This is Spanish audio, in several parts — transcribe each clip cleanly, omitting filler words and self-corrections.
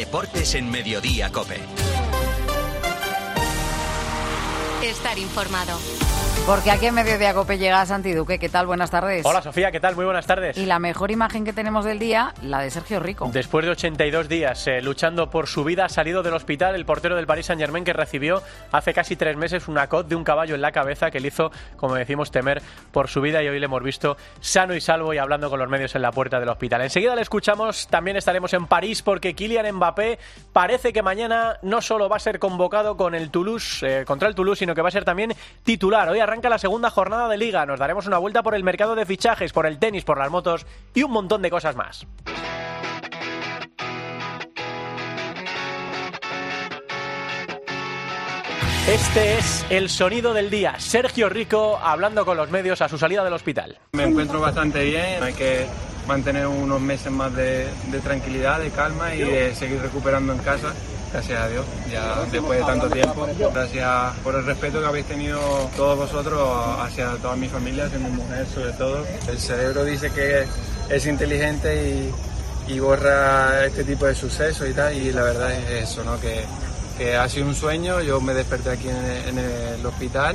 Deportes en Mediodía COPE. Estar informado. Porque aquí en Mediodía COPE llega Santi Duque. ¿Qué tal? Buenas tardes. Hola Sofía, ¿qué tal? Muy buenas tardes. Y la mejor imagen que tenemos del día, la de Sergio Rico. Después de 82 días luchando por su vida, ha salido del hospital el portero del Paris Saint-Germain, que recibió hace casi 3 meses una cot de un caballo en la cabeza que le hizo, como decimos, temer por su vida, y hoy le hemos visto sano y salvo y hablando con los medios en la puerta del hospital. Enseguida le escuchamos. También estaremos en París porque Kylian Mbappé parece que mañana no solo va a ser convocado con el Toulouse, contra el Toulouse, sino que va a ser también titular. Hoy arranca la segunda jornada de Liga. Nos daremos una vuelta por el mercado de fichajes, por el tenis, por las motos y un montón de cosas más. Este es el sonido del día. Sergio Rico hablando con los medios a su salida del hospital. Me encuentro bastante bien. Hay que mantener unos meses más de tranquilidad, de calma y de seguir recuperando en casa. Gracias a Dios, ya después de tanto tiempo. Gracias por el respeto que habéis tenido todos vosotros hacia toda mi familia, hacia mi mujer sobre todo. El cerebro dice que es inteligente y borra este tipo de sucesos y tal, y la verdad es eso, ¿no? Que ha sido un sueño. Yo me desperté aquí en el hospital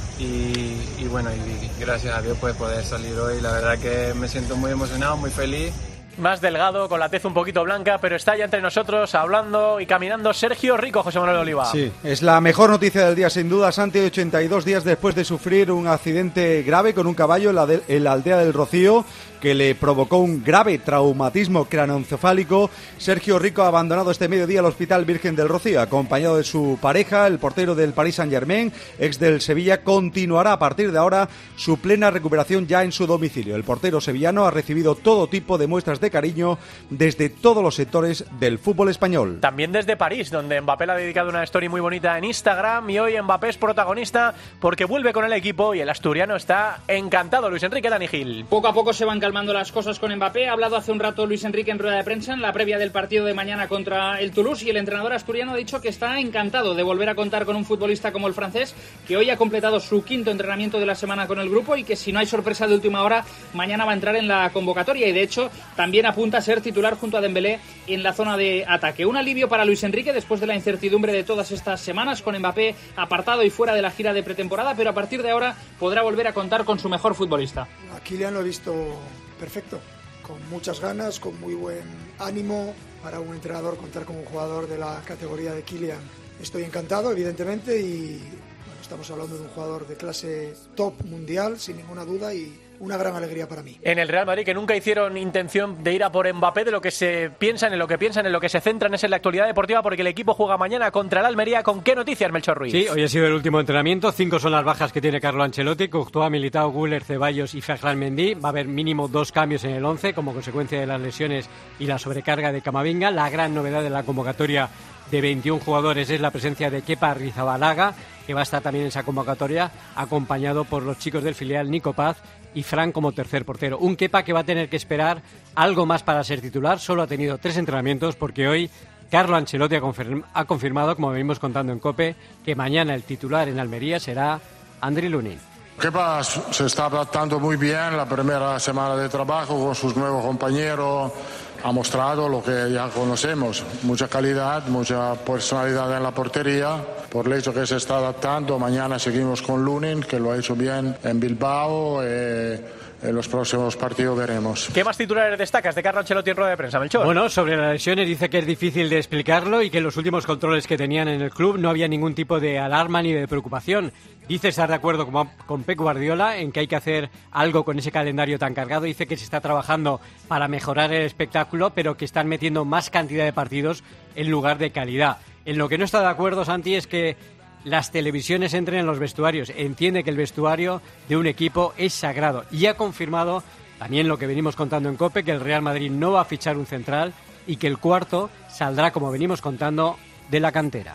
y bueno, y gracias a Dios pues poder salir hoy. La verdad que me siento muy emocionado, muy feliz. Más delgado, con la tez un poquito blanca, pero está ya entre nosotros hablando y caminando Sergio Rico. José Manuel Oliva. Sí, es la mejor noticia del día sin duda, Santi. 82 días después de sufrir un accidente grave con un caballo en la aldea del Rocío, que le provocó un grave traumatismo craneoencefálico, Sergio Rico ha abandonado este mediodía el Hospital Virgen del Rocío, acompañado de su pareja. El portero del Paris Saint-Germain, ex del Sevilla, continuará a partir de ahora su plena recuperación ya en su domicilio. El portero sevillano ha recibido todo tipo de muestras de cariño desde todos los sectores del fútbol español. También desde París, donde Mbappé le ha dedicado una story muy bonita en Instagram, y hoy Mbappé es protagonista porque vuelve con el equipo y el asturiano está encantado. Luis Enrique Danigil. Poco a poco se van calmando las cosas con Mbappé. Ha hablado hace un rato Luis Enrique en rueda de prensa en la previa del partido de mañana contra el Toulouse, y el entrenador asturiano ha dicho que está encantado de volver a contar con un futbolista como el francés, que hoy ha completado su 5º entrenamiento de la semana con el grupo y que, si no hay sorpresa de última hora, mañana va a entrar en la convocatoria, y de hecho también apunta a ser titular junto a Dembélé en la zona de ataque. Un alivio para Luis Enrique después de la incertidumbre de todas estas semanas, con Mbappé apartado y fuera de la gira de pretemporada, pero a partir de ahora podrá volver a contar con su mejor futbolista. A Kylian lo he visto perfecto, con muchas ganas, con muy buen ánimo. Para un entrenador contar con un jugador de la categoría de Kylian, estoy encantado, evidentemente, y bueno, estamos hablando de un jugador de clase top mundial, sin ninguna duda, y una gran alegría para mí. En el Real Madrid, que nunca hicieron intención de ir a por Mbappé, de lo que se piensan, en lo que se centran es en la actualidad deportiva, porque el equipo juega mañana contra el Almería. ¿Con qué noticias, Melchor Ruiz? Sí, hoy ha sido el último entrenamiento. 5 son las bajas que tiene Carlo Ancelotti: Courtois, Militao, Güler, Ceballos y Ferland Mendy. Va a haber mínimo 2 cambios en el 11 como consecuencia de las lesiones y la sobrecarga de Camavinga. La gran novedad de la convocatoria de 21 jugadores es la presencia de Kepa Arrizabalaga, que va a estar también en esa convocatoria, acompañado por los chicos del filial Nico Paz y Fran como tercer portero. Un Kepa que va a tener que esperar algo más para ser titular. Solo ha tenido 3 entrenamientos, porque hoy Carlo Ancelotti ha confirmado, como venimos contando en COPE, que mañana el titular en Almería será Andriy Lunin. Kepa se está adaptando muy bien la primera semana de trabajo con sus nuevos compañeros. Ha mostrado lo que ya conocemos: mucha calidad, mucha personalidad en la portería. Por el hecho que se está adaptando, mañana seguimos con Lunin, que lo ha hecho bien en Bilbao. En los próximos partidos veremos. ¿Qué más titulares destacas de Carlo Ancelotti en rueda de prensa, Melchor? Bueno, sobre las lesiones dice que es difícil de explicarlo y que en los últimos controles que tenían en el club no había ningún tipo de alarma ni de preocupación. Dice estar de acuerdo con Pep Guardiola en que hay que hacer algo con ese calendario tan cargado. Dice que se está trabajando para mejorar el espectáculo, pero que están metiendo más cantidad de partidos en lugar de calidad. En lo que no está de acuerdo, Santi, es que las televisiones entren en los vestuarios. Entiende que el vestuario de un equipo es sagrado, y ha confirmado también lo que venimos contando en COPE, que el Real Madrid no va a fichar un central y que el cuarto saldrá, como venimos contando, de la cantera.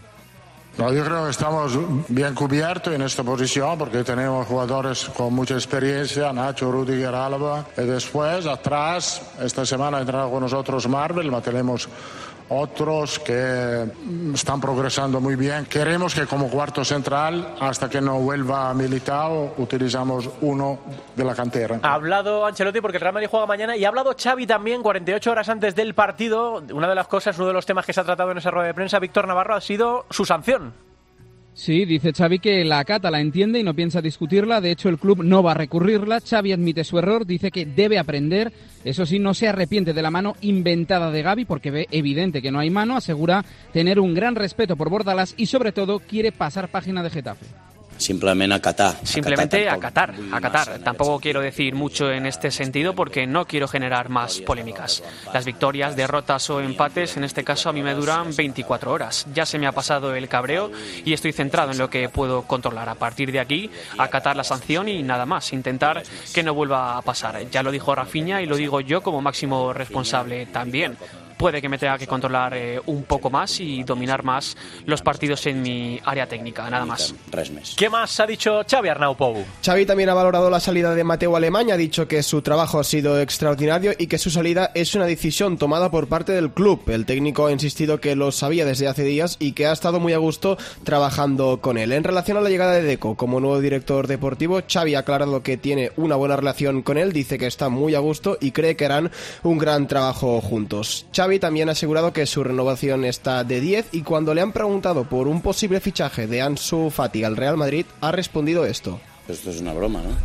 No, yo creo que estamos bien cubiertos en esta posición, porque tenemos jugadores con mucha experiencia: Nacho, Rudiger, Alaba. Y después, atrás, esta semana ha entrado con nosotros Marvel, tenemos otros que están progresando muy bien. Queremos que como cuarto central, hasta que no vuelva Militao, utilizamos uno de la cantera. Ha hablado Ancelotti porque el Real Madrid juega mañana y ha hablado Xavi también 48 horas antes del partido. Una de las cosas, uno de los temas que se ha tratado en esa rueda de prensa, Víctor Navarro, ha sido su sanción. Sí, dice Xavi que la acata, la entiende y no piensa discutirla. De hecho, el club no va a recurrirla. Xavi admite su error, dice que debe aprender. Eso sí, no se arrepiente de la mano inventada de Gavi porque ve evidente que no hay mano. Asegura tener un gran respeto por Bordalás y, sobre todo, quiere pasar página de Getafe. Simplemente acatar. Simplemente acatar. Tampoco quiero decir mucho en este sentido porque no quiero generar más polémicas. Las victorias, derrotas o empates, en este caso a mí me duran 24 horas. Ya se me ha pasado el cabreo y estoy centrado en lo que puedo controlar. A partir de aquí, acatar la sanción y nada más. Intentar que no vuelva a pasar. Ya lo dijo Rafinha y lo digo yo como máximo responsable también. Puede que me tenga que controlar un poco más y dominar más los partidos en mi área técnica, nada más. ¿Qué más ha dicho Xavi, Arnau Pou? Xavi también ha valorado la salida de Mateu Alemany, ha dicho que su trabajo ha sido extraordinario y que su salida es una decisión tomada por parte del club. El técnico ha insistido que lo sabía desde hace días y que ha estado muy a gusto trabajando con él. En relación a la llegada de Deco como nuevo director deportivo, Xavi ha aclarado que tiene una buena relación con él, dice que está muy a gusto y cree que harán un gran trabajo juntos. Xavi también ha asegurado que su renovación está de 10 y cuando le han preguntado por un posible fichaje de Ansu Fati al Real Madrid, ha respondido esto. Esto es una broma, ¿no?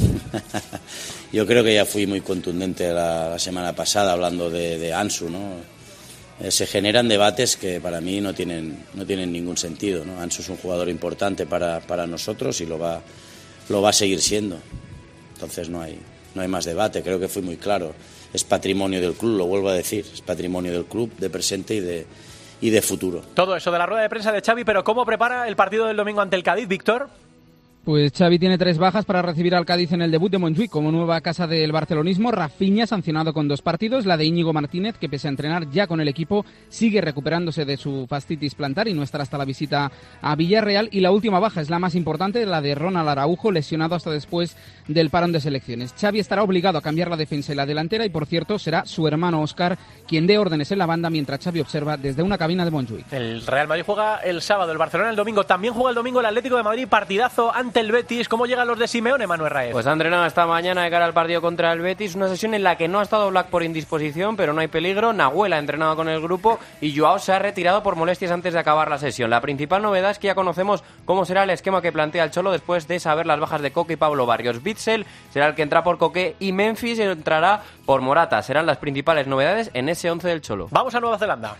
Yo creo que ya fui muy contundente la semana pasada hablando de Ansu, ¿no? Se generan debates que para mí no tienen ningún sentido, ¿no? Ansu es un jugador importante para nosotros y lo va a seguir siendo. Entonces no hay más debate, creo que fui muy claro. Es patrimonio del club, lo vuelvo a decir, es patrimonio del club de presente y de futuro. Todo eso de la rueda de prensa de Xavi, pero ¿cómo prepara el partido del domingo ante el Cádiz, Víctor? Pues Xavi tiene 3 bajas para recibir al Cádiz en el debut de Montjuïc como nueva casa del barcelonismo. Rafinha sancionado con 2 partidos, la de Íñigo Martínez, que pese a entrenar ya con el equipo, sigue recuperándose de su fascitis plantar y no estará hasta la visita a Villarreal. Y la última baja es la más importante, la de Ronald Araujo, lesionado hasta después del parón de selecciones. Xavi estará obligado a cambiar la defensa y la delantera y, por cierto, será su hermano Óscar quien dé órdenes en la banda mientras Xavi observa desde una cabina de Montjuïc. El Real Madrid juega el sábado, el Barcelona el domingo. También juega el domingo el Atlético de Madrid, partidazo ante el Betis. ¿Cómo llegan los de Simeone, Manuel Raez? Pues ha entrenado esta mañana de cara al partido contra el Betis, una sesión en la que no ha estado Black por indisposición, pero no hay peligro. Nahuel ha entrenado con el grupo y Joao se ha retirado por molestias antes de acabar la sesión. La principal novedad es que ya conocemos cómo será el esquema que plantea el Cholo después de saber las bajas de Coque y Pablo Barrios. Bitzel será el que entra por Coque y Memphis entrará por Morata. Serán las principales novedades en ese 11 del Cholo. Vamos a Nueva Zelanda.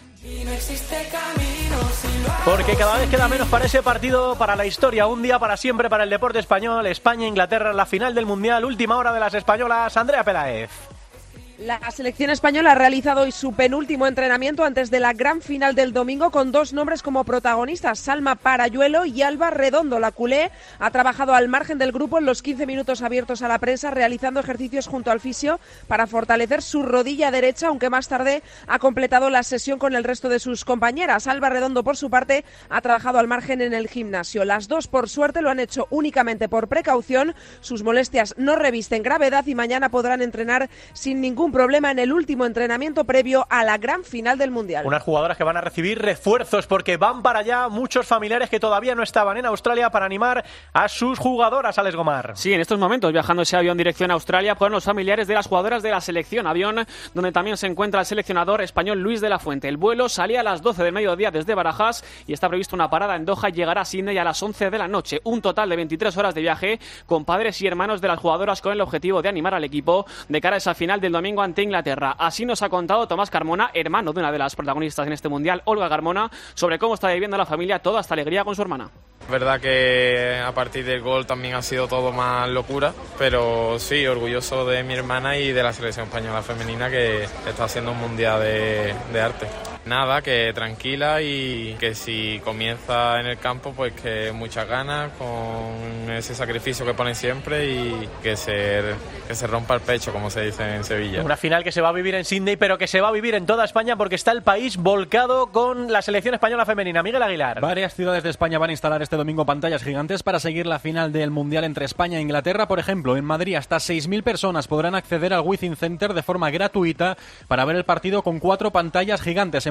Porque cada vez queda menos para ese partido, para la historia, un día para siempre para el deporte español. España-Inglaterra, la final del Mundial, última hora de las españolas. Andrea Peláez. La selección española ha realizado hoy su penúltimo entrenamiento antes de la gran final del domingo con 2 nombres como protagonistas, Salma Parayuelo y Alba Redondo. La culé ha trabajado al margen del grupo en los 15 minutos abiertos a la prensa, realizando ejercicios junto al fisio para fortalecer su rodilla derecha, aunque más tarde ha completado la sesión con el resto de sus compañeras. Alba Redondo, por su parte, ha trabajado al margen en el gimnasio. Las 2, por suerte, lo han hecho únicamente por precaución. Sus molestias no revisten gravedad y mañana podrán entrenar sin ningún problema en el último entrenamiento previo a la gran final del Mundial. Unas jugadoras que van a recibir refuerzos porque van para allá muchos familiares que todavía no estaban en Australia para animar a sus jugadoras, Alex Gomar. Sí, en estos momentos viajando ese avión dirección a Australia con los familiares de las jugadoras de la selección, avión donde también se encuentra el seleccionador español Luis de la Fuente. El vuelo salía a las 12 del mediodía desde Barajas y está previsto una parada en Doha y llegará a Sydney a las 11 de la noche. Un total de 23 horas de viaje con padres y hermanos de las jugadoras con el objetivo de animar al equipo de cara a esa final del domingo ante Inglaterra. Así nos ha contado Tomás Carmona, hermano de una de las protagonistas en este mundial, Olga Carmona, sobre cómo está viviendo la familia toda esta alegría con su hermana. Es verdad que a partir del gol también ha sido todo más locura, pero sí, orgulloso de mi hermana y de la selección española femenina que está haciendo un mundial de arte. Nada, que tranquila y que si comienza en el campo, pues que muchas ganas, con ese sacrificio que ponen siempre y que se rompa el pecho, como se dice en Sevilla. Una final que se va a vivir en Sydney, pero que se va a vivir en toda España porque está el país volcado con la selección española femenina. Miguel Aguilar. Varias ciudades de España van a instalar este domingo pantallas gigantes para seguir la final del Mundial entre España e Inglaterra. Por ejemplo, en Madrid hasta 6.000 personas podrán acceder al Within Center de forma gratuita para ver el partido con 4 pantallas gigantes. En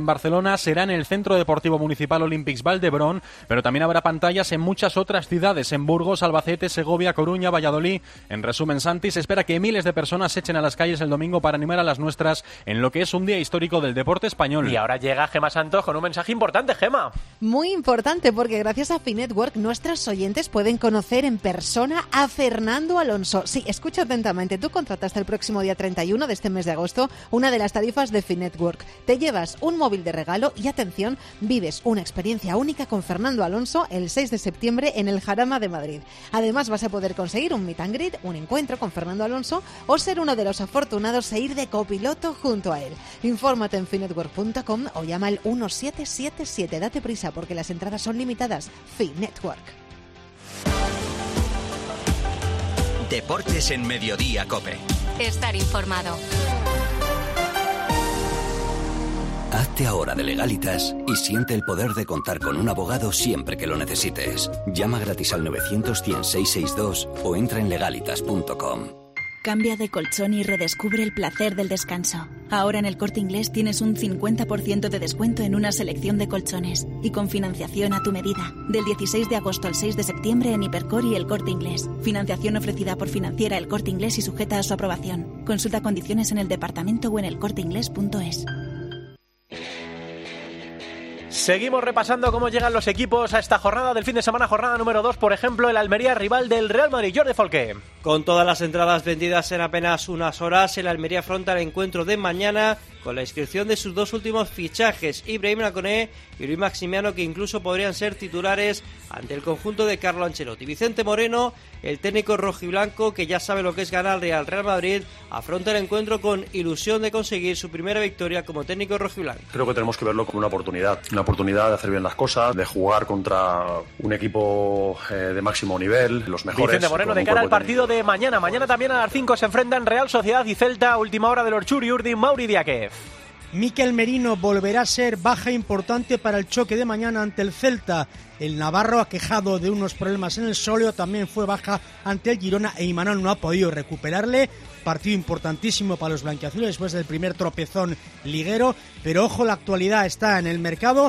en Barcelona será en el Centro Deportivo Municipal Olímpics Valdebrón, pero también habrá pantallas en muchas otras ciudades, en Burgos, Albacete, Segovia, Coruña, Valladolid. En resumen, Santi, se espera que miles de personas se echen a las calles el domingo para animar a las nuestras en lo que es un día histórico del deporte español. Y ahora llega Gemma Santos con un mensaje importante, Gemma. Muy importante, porque gracias a Finetwork nuestros oyentes pueden conocer en persona a Fernando Alonso. Sí, escucha atentamente, tú contrataste el próximo día 31 de este mes de agosto una de las tarifas de Finetwork. Te llevas un móvil de regalo y, atención, vives una experiencia única con Fernando Alonso el 6 de septiembre en el Jarama de Madrid. Además vas a poder conseguir un meet and greet, un encuentro con Fernando Alonso o ser uno de los afortunados e ir de copiloto junto a él. Infórmate en finetwork.com o llama al 1777. Date prisa porque las entradas son limitadas. Finetwork. Deportes en Mediodía COPE. Estar informado. Hazte ahora de Legalitas y siente el poder de contar con un abogado siempre que lo necesites. Llama gratis al 900-100-662 o entra en legalitas.com. Cambia de colchón y redescubre el placer del descanso. Ahora en El Corte Inglés tienes un 50% de descuento en una selección de colchones y con financiación a tu medida. Del 16 de agosto al 6 de septiembre en Hipercor y El Corte Inglés. Financiación ofrecida por Financiera El Corte Inglés y sujeta a su aprobación. Consulta condiciones en el departamento o en elcorteinglés.es. Seguimos repasando cómo llegan los equipos a esta jornada del fin de semana, jornada número 2, por ejemplo, el Almería, rival del Real Madrid. Jordi Folqué. Con todas las entradas vendidas en apenas unas horas, el Almería afronta el encuentro de mañana con la inscripción de sus dos últimos fichajes, Ibrahim Laconé y Luis Maximiano, que incluso podrían ser titulares ante el conjunto de Carlo Ancelotti. Vicente Moreno, el técnico rojiblanco, que ya sabe lo que es ganar al Real Madrid, afronta el encuentro con ilusión de conseguir su primera victoria como técnico rojiblanco. Creo que tenemos que verlo como una oportunidad de hacer bien las cosas, de jugar contra un equipo de máximo nivel, los mejores. Vicente Moreno, de cara al partido de mañana. Mañana también a las 5 se enfrentan Real Sociedad y Celta, última hora del Orchuri Urdin, Mauri Diáquez. Mikel Merino volverá a ser baja importante para el choque de mañana ante el Celta. El navarro, aquejado de unos problemas en el sóleo, también fue baja ante el Girona e Imanol no ha podido recuperarle. Partido importantísimo para los blanquiazules después del primer tropezón liguero. Pero ojo, la actualidad está en el mercado.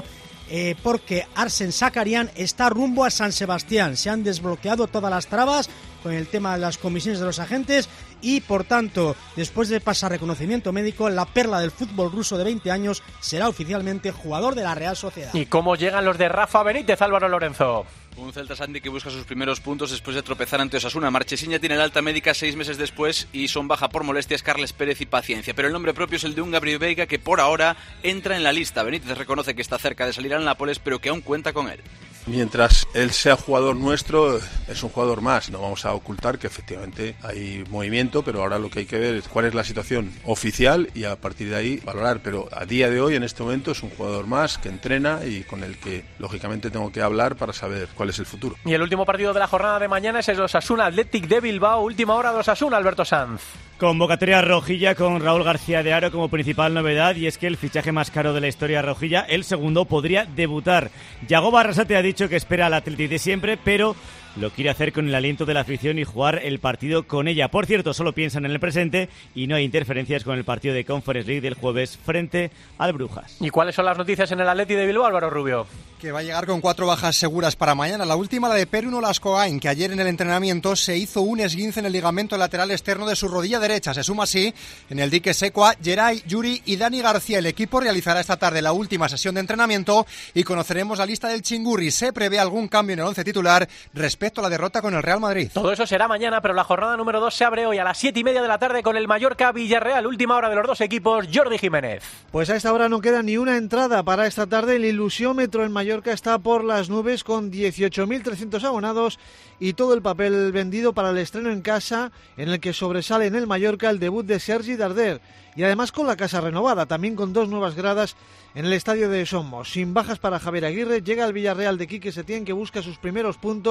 Porque Arsen Sakarian está rumbo a San Sebastián. Se han desbloqueado todas las trabas con el tema de las comisiones de los agentes y, por tanto, después de pasar reconocimiento médico, la perla del fútbol ruso de 20 años será oficialmente jugador de la Real Sociedad. ¿Y cómo llegan los de Rafa Benítez, Álvaro Lorenzo? Un Celta, Santi, que busca sus primeros puntos después de tropezar ante Osasuna. Marchesín ya tiene el alta médica 6 meses después y son baja por molestias Carles Pérez y Paciencia. Pero el nombre propio es el de un Gabriel Veiga que por ahora entra en la lista. Benítez reconoce que está cerca de salir al Nápoles, pero que aún cuenta con él. Mientras él sea jugador nuestro, es un jugador más. No vamos a ocultar que efectivamente hay movimiento, pero ahora lo que hay que ver es cuál es la situación oficial y a partir de ahí valorar. Pero a día de hoy, en este momento, es un jugador más que entrena y con el que lógicamente tengo que hablar para saber cuál es el futuro. Y el último partido de la jornada de mañana es el Osasuna Athletic de Bilbao, última hora de Osasuna, Alberto Sanz. Convocatoria rojilla con Raúl García de Haro como principal novedad, y es que el fichaje más caro de la historia rojilla, el segundo, podría debutar. Yago Arrasate ha dicho que espera al Athletic de siempre, pero lo quiere hacer con el aliento de la afición y jugar el partido con ella. Por cierto, solo piensan en el presente y no hay interferencias con el partido de Conference League del jueves frente al Brujas. ¿Y cuáles son las noticias en el Athletic de Bilbao, Álvaro Rubio? Que va a llegar con 4 bajas seguras para mañana. La última, la de Peruno Lascoain, que ayer en el entrenamiento se hizo un esguince en el ligamento lateral externo de su rodilla derecha. Se suma así en el dique seco a Geray, Yuri y Dani García. El equipo realizará esta tarde la última sesión de entrenamiento y conoceremos la lista del Chingurri. Se prevé algún cambio en el 11 titular respecto a la derrota con el Real Madrid. Todo eso será mañana, pero la jornada número 2 se abre hoy a las 7:30 de la tarde con el Mallorca-Villarreal. Última hora de los dos equipos, Jordi Jiménez. Pues a esta hora no queda ni una entrada para esta tarde. El ilusiómetro en Mallorca está por las nubes con 18.300 abonados y todo el papel vendido para el estreno en casa, en el que sobresale en el Mallorca el debut de Sergi Darder. Y además con la casa renovada, también con 2 nuevas gradas en el estadio de Somos. Sin bajas para Javier Aguirre, llega el Villarreal de Quique Setién, que busca sus primeros puntos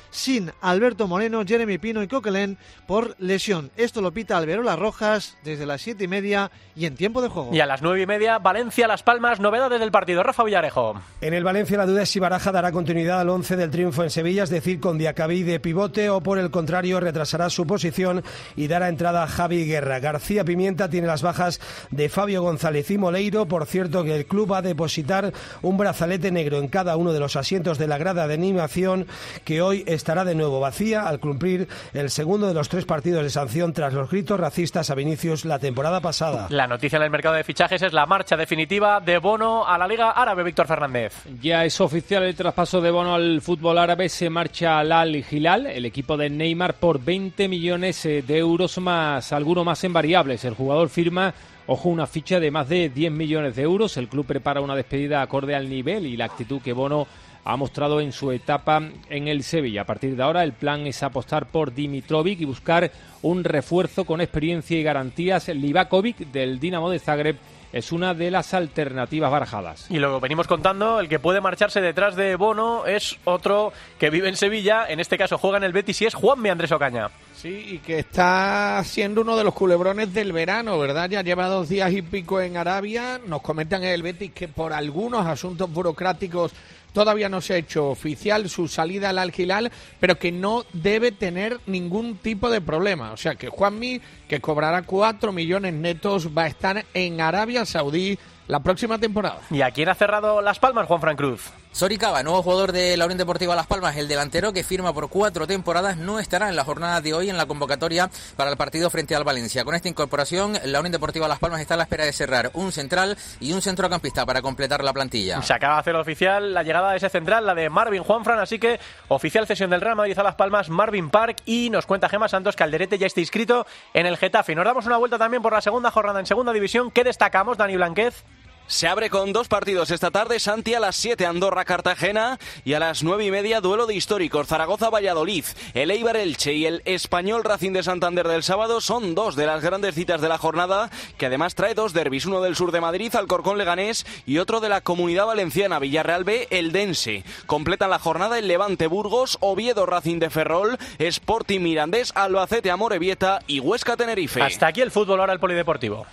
sin Alberto Moreno, Jeremy Pino y Coquelin por lesión. Esto lo pita Alberola Rojas desde las 7:30 y en tiempo de juego. Y a las 9:30, Valencia-Las Palmas, novedades del partido. Rafa Villarejo. En el Valencia la duda es si Baraja dará continuidad al 11 del triunfo en Sevilla, es decir, con Diacabí de pivote, o por el contrario retrasará su posición y dará entrada a Javi Guerra. García Pimienta tiene las bajas de Fabio González y Moleiro. Por cierto, que el club va a depositar un brazalete negro en cada uno de los asientos de la grada de animación, que hoy estará de nuevo vacía al cumplir el segundo de los 3 partidos de sanción tras los gritos racistas a Vinicius la temporada pasada. La noticia en el mercado de fichajes es la marcha definitiva de Bono a la Liga Árabe. Víctor Fernández. Ya es oficial el traspaso de Bono al fútbol árabe. Se marcha al Al Hilal, el equipo de Neymar, por 20 millones de euros más alguno más en variables. El jugador firma, ojo, una ficha de más de 10 millones de euros. El club prepara una despedida acorde al nivel y la actitud que Bono ha mostrado en su etapa en el Sevilla. A partir de ahora el plan es apostar por Dimitrovic y buscar un refuerzo con experiencia y garantías. Livakovic del Dinamo de Zagreb es una de las alternativas barajadas. Y lo venimos contando, el que puede marcharse detrás de Bono es otro que vive en Sevilla, en este caso juega en el Betis y es Juanmi Andrés Ocaña. Sí, y que está siendo uno de los culebrones del verano, ¿verdad? Ya lleva 2 días y pico en Arabia. Nos comentan en el Betis que por algunos asuntos burocráticos todavía no se ha hecho oficial su salida al Al Hilal, pero que no debe tener ningún tipo de problema. O sea que Juanmi, que cobrará 4 millones netos, va a estar en Arabia Saudí la próxima temporada. ¿Y a quién ha cerrado Las Palmas, Juanfran Cruz? Soricaba, nuevo jugador de la Unión Deportiva Las Palmas, el delantero que firma por 4 temporadas, no estará en la jornada de hoy en la convocatoria para el partido frente al Valencia. Con esta incorporación, la Unión Deportiva Las Palmas está a la espera de cerrar un central y un centrocampista para completar la plantilla. Se acaba de hacer oficial la llegada de ese central, la de Marvin Juanfran, así que oficial cesión del Real Madrid a Las Palmas, Marvin Park, y nos cuenta Gemma Santos que Alderete ya está inscrito en el Getafe. Nos damos una vuelta también por la segunda jornada en segunda división. ¿Qué destacamos, Dani Blanquez? Se abre con 2 partidos esta tarde, Santi a las 7, Andorra-Cartagena, y a las 9:30, duelo de históricos, Zaragoza-Valladolid. El Eibar-Elche y el Español Racing de Santander del sábado son 2 de las grandes citas de la jornada, que además trae 2 derbis, uno del sur de Madrid, Alcorcón-Leganés, y otro de la Comunidad Valenciana, Villarreal B, Eldense. Completan la jornada el Levante-Burgos, Oviedo-Racing de Ferrol, Sporting Mirandés, Albacete-Amorebieta y Huesca-Tenerife. Hasta aquí el fútbol, ahora el polideportivo.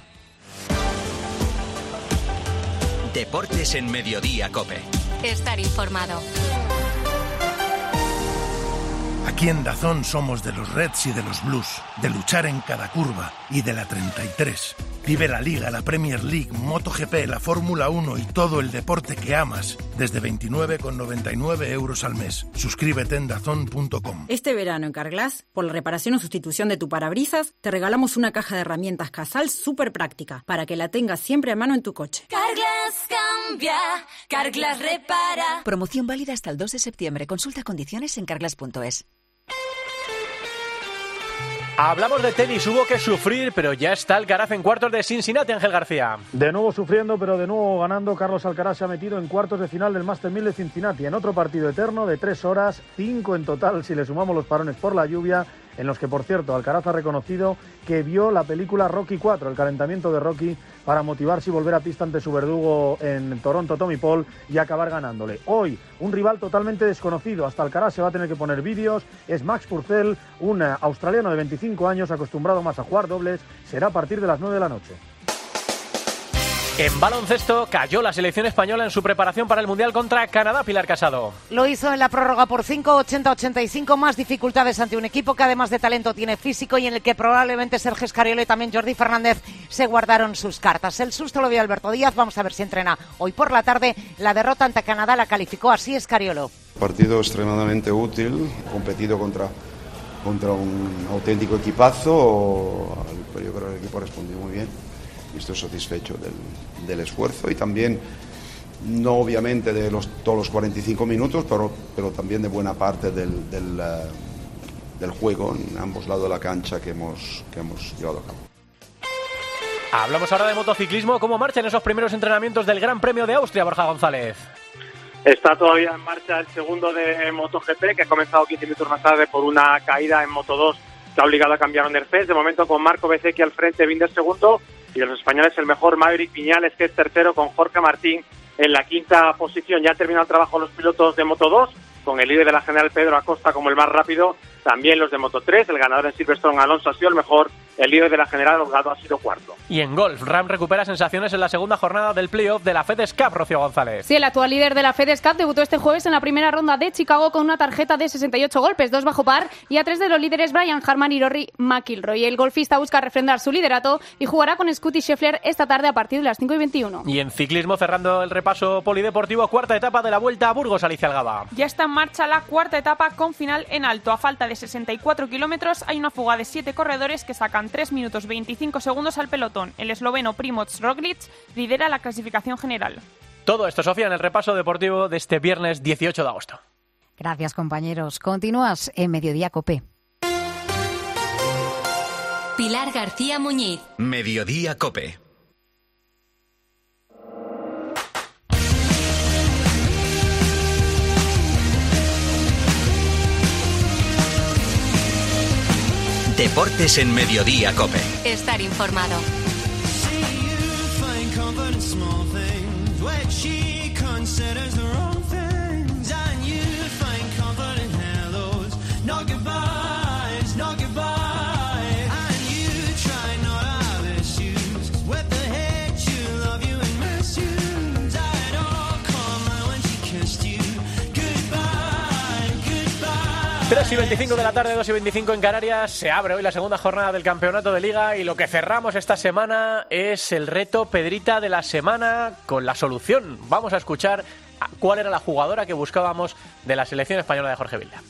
Deportes en Mediodía COPE. Estar informado. Aquí en DAZN somos de los Reds y de los Blues, de luchar en cada curva y de la 33. Vive la Liga, la Premier League, MotoGP, la Fórmula 1 y todo el deporte que amas desde 29,99 € al mes. Suscríbete en DAZN.com. Este verano en Carglass, por la reparación o sustitución de tu parabrisas, te regalamos una caja de herramientas Casal súper práctica para que la tengas siempre a mano en tu coche. Carglass cambia, Carglass repara. Promoción válida hasta el 2 de septiembre. Consulta condiciones en carglass.es. Hablamos de tenis, hubo que sufrir, pero ya está Alcaraz en cuartos de Cincinnati, Ángel García. De nuevo sufriendo, pero de nuevo ganando, Carlos Alcaraz se ha metido en cuartos de final del Masters 1000 de Cincinnati, en otro partido eterno de 3 horas, 5 en total si le sumamos los parones por la lluvia, en los que, por cierto, Alcaraz ha reconocido que vio la película Rocky 4, el calentamiento de Rocky, para motivarse y volver a pista ante su verdugo en Toronto, Tommy Paul, y acabar ganándole. Hoy, un rival totalmente desconocido, hasta Alcaraz se va a tener que poner vídeos, es Max Purcell, un australiano de 25 años, acostumbrado más a jugar dobles, será a partir de las 9 de la noche. En baloncesto cayó la selección española en su preparación para el Mundial contra Canadá, Pilar Casado. Lo hizo en la prórroga por 5, 80-85, más dificultades ante un equipo que además de talento tiene físico y en el que probablemente Sergio Escariolo y también Jordi Fernández se guardaron sus cartas. El susto lo vio Alberto Díaz, vamos a ver si entrena hoy por la tarde. La derrota ante Canadá la calificó así Escariolo. Partido extremadamente útil, competido contra un auténtico equipazo, pero yo creo que el equipo respondió muy bien. Y estoy satisfecho del esfuerzo y también, no obviamente de todos los 45 minutos, pero también de buena parte del juego en ambos lados de la cancha que hemos llevado a cabo. Hablamos ahora de motociclismo. ¿Cómo marchan esos primeros entrenamientos del Gran Premio de Austria, Borja González? Está todavía en marcha el segundo de MotoGP, que ha comenzado 15 minutos más tarde por una caída en Moto2 que ha obligado a cambiar a Underfest. De momento con Marco Bezzecchi al frente, Binder segundo, y de los españoles el mejor Maverick Viñales, que es tercero, con Jorge Martín en la quinta posición. Ya han terminado el trabajo los pilotos de Moto2 con el líder de la general Pedro Acosta como el más rápido. También los de Moto3, el ganador en Silverstone Alonso ha sido el mejor, el líder de la general Holgado ha sido cuarto. Y en golf, Ram recupera sensaciones en la segunda jornada del playoff de la FedEx Cup, Rocío González. Sí, el actual líder de la FedEx Cup debutó este jueves en la primera ronda de Chicago con una tarjeta de 68 golpes, 2 bajo par, y a 3 de los líderes Brian Harman y Rory McIlroy. El golfista busca refrendar su liderato y jugará con Scottie Scheffler esta tarde a partir de las 5:21. Y en ciclismo, cerrando el repaso polideportivo, cuarta etapa de la Vuelta a Burgos, Alicia Algaba. Ya está en marcha la cuarta etapa con final en alto. A falta de 64 kilómetros hay una fuga de 7 corredores que sacan 3 minutos 25 segundos al pelotón. El esloveno Primož Roglič lidera la clasificación general. Todo esto, Sofía, en el repaso deportivo de este viernes 18 de agosto. Gracias, compañeros. Continúas en Mediodía COPE. Pilar García Muñiz. Mediodía COPE. Deportes en Mediodía COPE. Estar informado. Tres y 25 de la tarde, 2 y 25 en Canarias. Se abre hoy la segunda jornada del campeonato de Liga y lo que cerramos esta semana es el reto Pedrita de la semana con la solución. Vamos a escuchar cuál era la jugadora que buscábamos de la selección española de Jorge Vilda.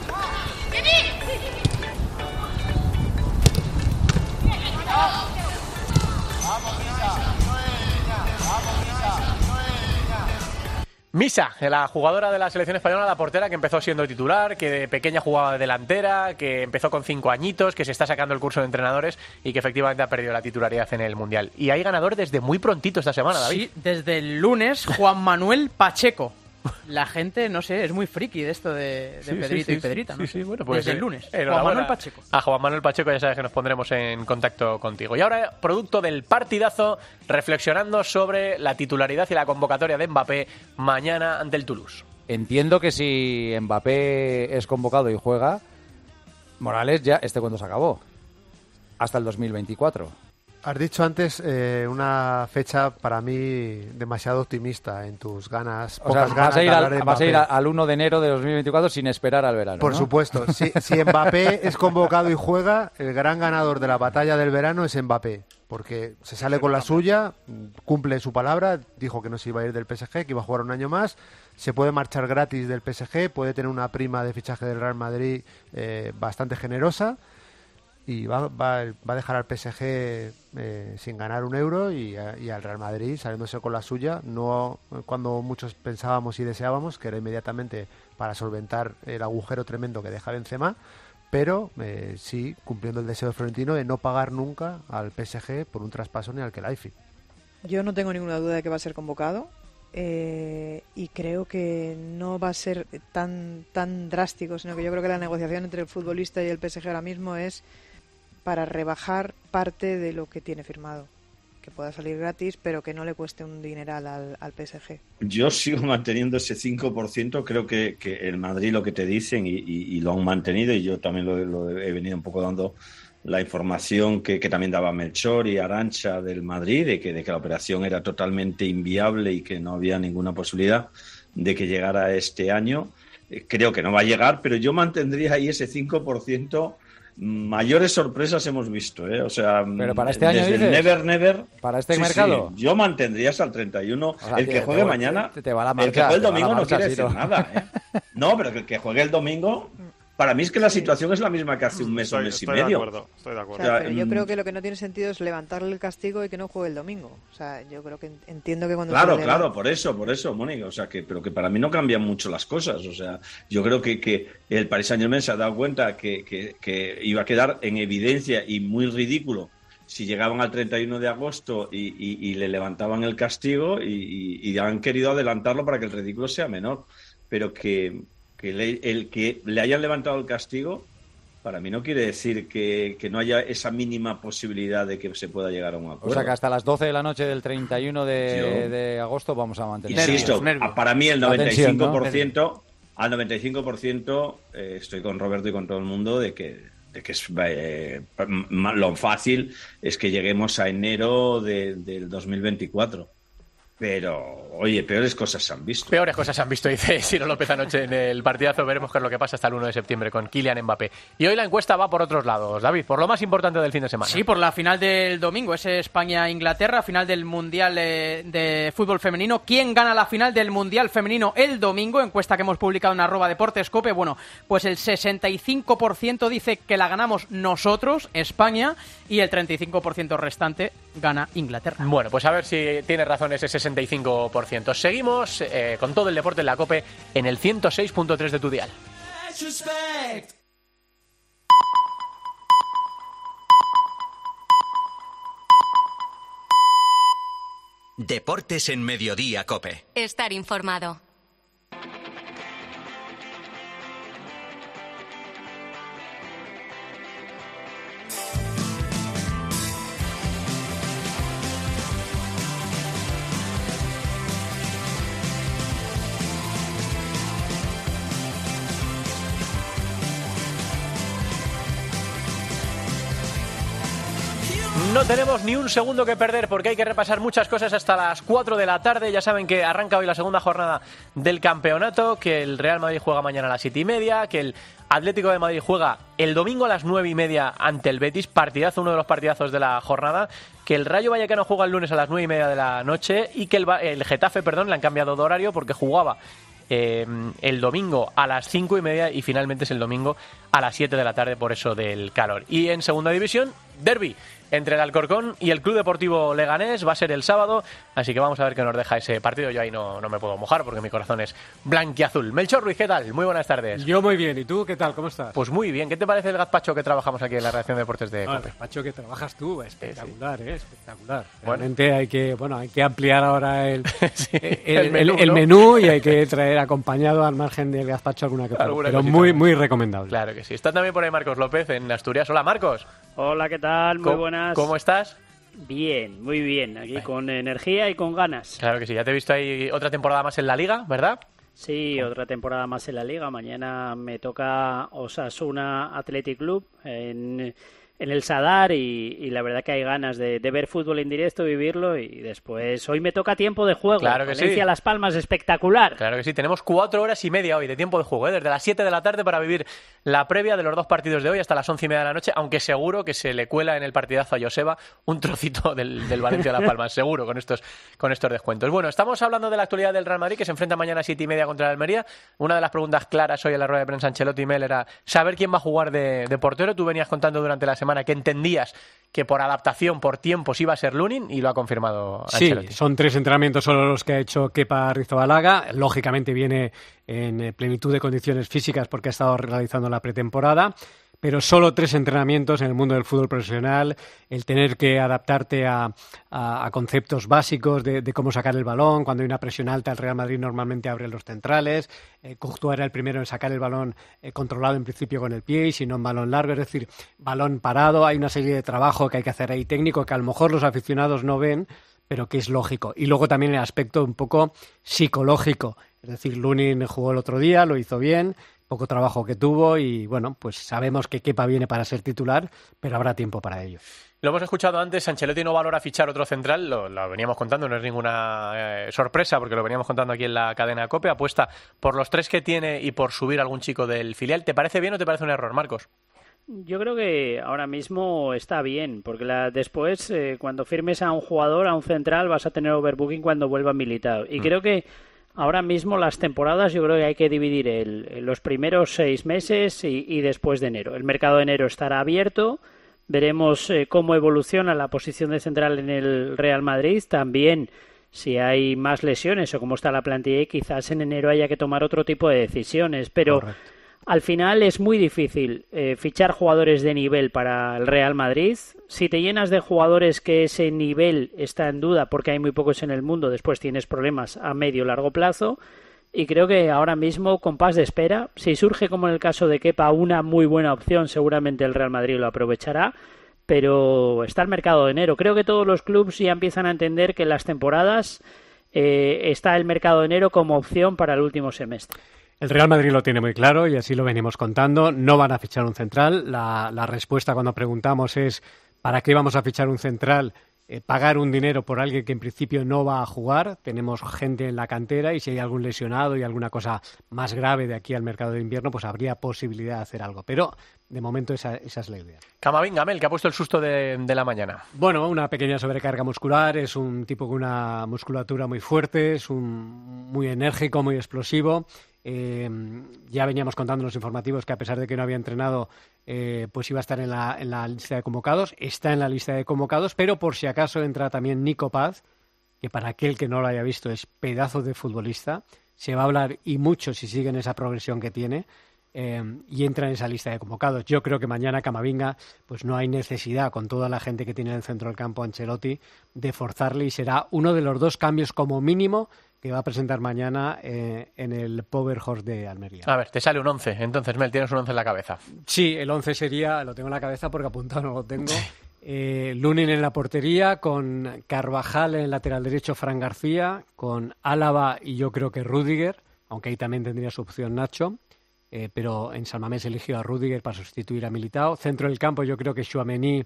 Misa, la jugadora de la selección española, la portera que empezó siendo titular, que de pequeña jugaba de delantera, que empezó con 5 añitos, que se está sacando el curso de entrenadores y que efectivamente ha perdido la titularidad en el Mundial. Y hay ganador desde muy prontito esta semana, David. Sí, desde el lunes, Juan Manuel Pacheco. La gente, no sé, es muy friki de esto de Pedrito y Pedrita, ¿no? Sí, bueno, pues desde el lunes, Juan Manuel Pacheco. A Juan Manuel Pacheco ya sabes que nos pondremos en contacto contigo. Y ahora, producto del partidazo, reflexionando sobre la titularidad y la convocatoria de Mbappé mañana ante el Toulouse. Entiendo que si Mbappé es convocado y juega, Morales ya cuento se acabó. Hasta el 2024. Has dicho antes una fecha para mí demasiado optimista en tus ganas. Vas a ir al 1 de enero de 2024 sin esperar al verano. Por ¿no? supuesto. Si Mbappé es convocado y juega, el gran ganador de la batalla del verano es Mbappé. Porque se sale con la suya, cumple su palabra, dijo que no se iba a ir del PSG, que iba a jugar un año más. Se puede marchar gratis del PSG, puede tener una prima de fichaje del Real Madrid bastante generosa. Y va a dejar al PSG sin ganar un euro y al Real Madrid saliéndose con la suya, no cuando muchos pensábamos y deseábamos que era inmediatamente para solventar el agujero tremendo que deja Benzema, pero sí cumpliendo el deseo de Florentino de no pagar nunca al PSG por un traspaso ni al Khelaifi. Yo no tengo ninguna duda de que va a ser convocado y creo que no va a ser tan drástico, sino que yo creo que la negociación entre el futbolista y el PSG ahora mismo es para rebajar parte de lo que tiene firmado, que pueda salir gratis, pero que no le cueste un dineral al PSG. Yo sigo manteniendo ese 5%, creo que el Madrid lo que te dicen y lo han mantenido, y yo también lo he venido un poco dando la información que también daba Melchor y Arantxa del Madrid, de que la operación era totalmente inviable y que no había ninguna posibilidad de que llegara este año. Creo que no va a llegar, pero yo mantendría ahí ese 5%. Mayores sorpresas hemos visto, O sea, pero para este año desde dices, el never, para este mercado. Sí, yo mantendría hasta el 31. O sea, el que juegue mañana, te va la marcha, el que juegue el domingo no quiere decir ¿no? nada, No, pero el que juegue el domingo, para mí es que la situación es la misma que hace un mes o mes y medio. Estoy de acuerdo. O sea, pero yo creo que lo que no tiene sentido es levantarle el castigo y que no juegue el domingo. O sea, yo creo que entiendo que cuando... Claro, por eso, Mónica. O sea, pero que para mí no cambian mucho las cosas. O sea, yo creo que el Paris Saint-Germain se ha dado cuenta que iba a quedar en evidencia y muy ridículo si llegaban al 31 de agosto y le levantaban el castigo y han querido adelantarlo para que el ridículo sea menor. Pero el que le hayan levantado el castigo, para mí no quiere decir que no haya esa mínima posibilidad de que se pueda llegar a un acuerdo. O sea que hasta las 12 de la noche del 31 de agosto vamos a mantener. Insisto, para mí el 95%, al 95% estoy con Roberto y con todo el mundo de que es lo fácil es que lleguemos a enero del 2024. Pero, oye, peores cosas se han visto. Peores cosas se han visto, dice Ciro López anoche en el partidazo. Veremos qué es lo que pasa hasta el 1 de septiembre con Kylian Mbappé. Y hoy la encuesta va por otros lados, David, por lo más importante del fin de semana. Sí, por la final del domingo, es España-Inglaterra, final del Mundial de Fútbol Femenino. ¿Quién gana la final del Mundial Femenino el domingo? Encuesta que hemos publicado en @deportescope. Bueno, pues el 65% dice que la ganamos nosotros, España, y el 35% restante gana Inglaterra. Bueno, pues a ver si tiene razón ese 65%. Seguimos con todo el deporte en la COPE en el 106.3 de tu dial. Deportes en Mediodía COPE. Estar informado. No tenemos ni un segundo que perder porque hay que repasar muchas cosas hasta las 4 de la tarde. Ya saben que arranca hoy la segunda jornada del campeonato, que el Real Madrid juega mañana a las 7:30, que el Atlético de Madrid juega el domingo a las 9:30 ante el Betis, partidazo, uno de los partidazos de la jornada, que el Rayo Vallecano juega el lunes a las 9:30 de la noche y que el Getafe, le han cambiado de horario porque jugaba el domingo a las 5:30 y finalmente es el domingo a las 7 de la tarde por eso del calor. Y en segunda división, derbi entre el Alcorcón y el Club Deportivo Leganés, va a ser el sábado, así que vamos a ver qué nos deja ese partido. Yo ahí no me puedo mojar porque mi corazón es blanquiazul. Melchor Ruiz, ¿qué tal? Muy buenas tardes. Yo muy bien, ¿y tú qué tal? ¿Cómo estás? Pues muy bien. ¿Qué te parece el gazpacho que trabajamos aquí en la redacción de Deportes de COPE? El gazpacho que trabajas tú, espectacular, sí. Espectacular. Bueno. Realmente hay que ampliar ahora el menú y hay que traer acompañado al margen del gazpacho alguna que otra, pero muy recomendable. Claro que sí. Está también por ahí Marcos López en Asturias. Hola, Marcos. Hola, ¿qué tal? Muy buenas. ¿Cómo estás? Bien, muy bien. Aquí con energía y con ganas. Claro que sí. Ya te he visto ahí otra temporada más en la Liga, ¿verdad? Sí, otra temporada más en la Liga. Mañana me toca Osasuna Athletic Club en el Sadar y la verdad que hay ganas de ver fútbol en directo, vivirlo, y después hoy me toca tiempo de juego. Claro que Valencia sí. Las Palmas, espectacular. Claro que sí, tenemos 4 horas y media hoy de tiempo de juego, desde las 7 de la tarde para vivir la previa de los dos partidos de hoy hasta las 11:30 de la noche, aunque seguro que se le cuela en el partidazo a Joseba un trocito del Valencia Las Palmas, seguro, con estos descuentos. Bueno, estamos hablando de la actualidad del Real Madrid, que se enfrenta mañana a 7:30 contra el Almería. Una de las preguntas claras hoy en la rueda de prensa Ancelotti y Mel era saber quién va a jugar de portero. Tú venías contando durante la semana que entendías que por adaptación, por tiempos iba a ser Lunin, y lo ha confirmado Ancelotti. Sí, son 3 entrenamientos solo los que ha hecho Kepa Arrizabalaga. Lógicamente viene en plenitud de condiciones físicas porque ha estado realizando la pretemporada, pero solo 3 entrenamientos en el mundo del fútbol profesional, el tener que adaptarte a conceptos básicos de cómo sacar el balón. Cuando hay una presión alta, el Real Madrid normalmente abre los centrales. Courtois era el primero en sacar el balón controlado en principio con el pie y si no en balón largo, es decir, balón parado. Hay una serie de trabajo que hay que hacer ahí técnico que a lo mejor los aficionados no ven, pero que es lógico. Y luego también el aspecto un poco psicológico. Es decir, Lunin jugó el otro día, lo hizo bien, poco trabajo que tuvo y bueno, pues sabemos que Kepa viene para ser titular, pero habrá tiempo para ello. Lo hemos escuchado antes, Ancelotti no valora fichar otro central, lo veníamos contando, no es ninguna sorpresa porque lo veníamos contando aquí en la cadena COPE, apuesta por los 3 que tiene y por subir a algún chico del filial. ¿Te parece bien o te parece un error, Marcos? Yo creo que ahora mismo está bien, porque después cuando firmes a un jugador, a un central, vas a tener overbooking cuando vuelva Militao. Y creo que ahora mismo las temporadas yo creo que hay que dividir los primeros 6 meses y después de enero. El mercado de enero estará abierto, veremos cómo evoluciona la posición de central en el Real Madrid, también si hay más lesiones o cómo está la plantilla, y quizás en enero haya que tomar otro tipo de decisiones, pero correcto. Al final es muy difícil fichar jugadores de nivel para el Real Madrid. Si te llenas de jugadores que ese nivel está en duda porque hay muy pocos en el mundo, después tienes problemas a medio o largo plazo. Y creo que ahora mismo, compás de espera, si surge como en el caso de Kepa una muy buena opción, seguramente el Real Madrid lo aprovechará. Pero está el mercado de enero. Creo que todos los clubes ya empiezan a entender que en las temporadas está el mercado de enero como opción para el último semestre. El Real Madrid lo tiene muy claro y así lo venimos contando. No van a fichar un central. La respuesta cuando preguntamos es ¿para qué vamos a fichar un central? Pagar un dinero por alguien que en principio no va a jugar. Tenemos gente en la cantera y si hay algún lesionado y alguna cosa más grave de aquí al mercado de invierno, pues habría posibilidad de hacer algo. Pero de momento esa es la idea. Camavinga, Mel, que ha puesto el susto de la mañana. Bueno, una pequeña sobrecarga muscular. Es un tipo con una musculatura muy fuerte, es muy enérgico, muy explosivo. Ya veníamos contando en los informativos que a pesar de que no había entrenado, pues iba a estar en la lista de convocados. Está en la lista de convocados, pero por si acaso entra también Nico Paz, que para aquel que no lo haya visto es pedazo de futbolista. Se va a hablar y mucho si siguen esa progresión que tiene. Y entra en esa lista de convocados. Yo creo que mañana Camavinga, pues no hay necesidad, con toda la gente que tiene en el centro del campo Ancelotti, de forzarle y será uno de los 2 cambios como mínimo que va a presentar mañana en el Power Horse de Almería. A ver, te sale un 11. Entonces, Mel, tienes un 11 en la cabeza. Sí, el 11 sería, lo tengo en la cabeza porque apuntado no lo tengo. Lunin en la portería, con Carvajal en el lateral derecho, Fran García, con Álava y yo creo que Rüdiger, aunque ahí también tendría su opción Nacho. Pero en San Mamés eligió a Rüdiger para sustituir a Militao. Centro del campo yo creo que Tchouaméni,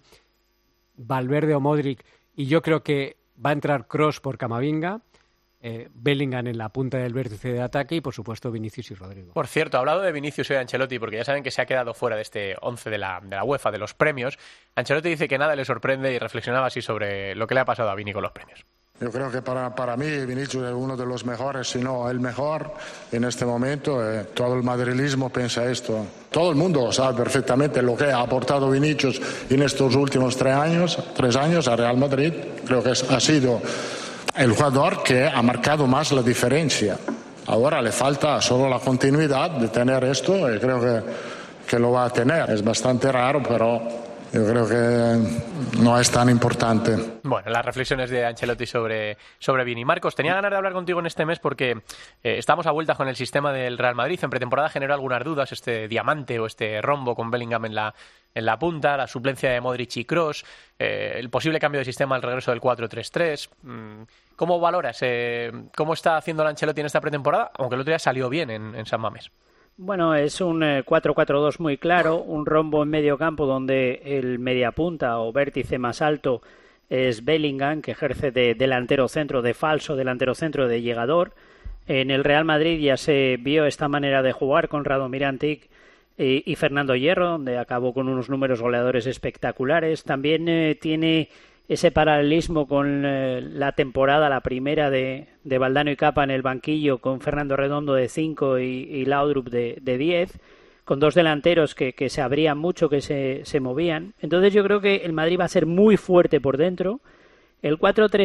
Valverde o Modric, y yo creo que va a entrar Kroos por Camavinga, Bellingham en la punta del vértice de ataque y por supuesto Vinicius y Rodrigo. Por cierto, hablado de Vinicius y de Ancelotti, porque ya saben que se ha quedado fuera de este 11 de la UEFA, de los premios, Ancelotti dice que nada le sorprende y reflexionaba así sobre lo que le ha pasado a Vini con los premios. Yo creo que para mí Vinicius es uno de los mejores, si no el mejor en este momento. Todo el madrilismo piensa esto. Todo el mundo sabe perfectamente lo que ha aportado Vinicius en estos últimos 3 años a Real Madrid. Creo que ha sido el jugador que ha marcado más la diferencia. Ahora le falta solo la continuidad de tener esto y creo que lo va a tener. Es bastante raro, pero yo creo que no es tan importante. Bueno, las reflexiones de Ancelotti sobre Vini. Marcos, tenía ganas de hablar contigo en este mes porque estamos a vuelta con el sistema del Real Madrid. En pretemporada generó algunas dudas este diamante o este rombo con Bellingham en la punta, la suplencia de Modric y Kroos, el posible cambio de sistema al regreso del 4-3-3. ¿Cómo valoras cómo está haciendo el Ancelotti en esta pretemporada? Aunque el otro día salió bien en San Mamés. Bueno, es un 4-4-2 muy claro, un rombo en medio campo donde el mediapunta o vértice más alto es Bellingham, que ejerce de delantero centro, de falso delantero centro, de llegador. En el Real Madrid ya se vio esta manera de jugar con Radomir Antic y Fernando Hierro, donde acabó con unos números goleadores espectaculares. También tiene ese paralelismo con la temporada, la primera de Valdano y Capa en el banquillo, con Fernando Redondo de 5 y Laudrup de 10, con 2 delanteros que se abrían mucho, que se movían. Entonces yo creo que el Madrid va a ser muy fuerte por dentro. El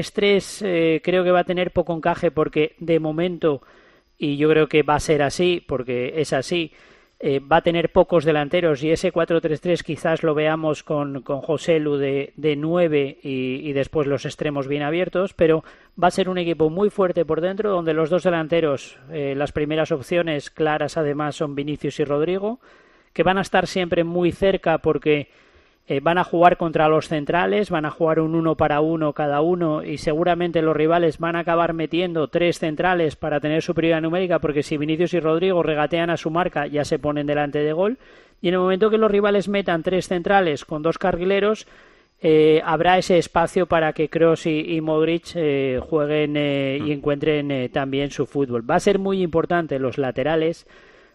4-3-3 creo que va a tener poco encaje porque de momento, y yo creo que va a ser así, porque es así, va a tener pocos delanteros y ese 4-3-3 quizás lo veamos con Joselu de 9 y después los extremos bien abiertos, pero va a ser un equipo muy fuerte por dentro donde los 2 delanteros, las primeras opciones claras además son Vinicius y Rodrigo, que van a estar siempre muy cerca porque van a jugar contra los centrales, van a jugar un 1 para 1 cada uno y seguramente los rivales van a acabar metiendo 3 centrales para tener superioridad numérica porque si Vinicius y Rodrigo regatean a su marca ya se ponen delante de gol y en el momento que los rivales metan 3 centrales con 2 carrileros habrá ese espacio para que Kroos y Modric jueguen y encuentren también su fútbol. Va a ser muy importante los laterales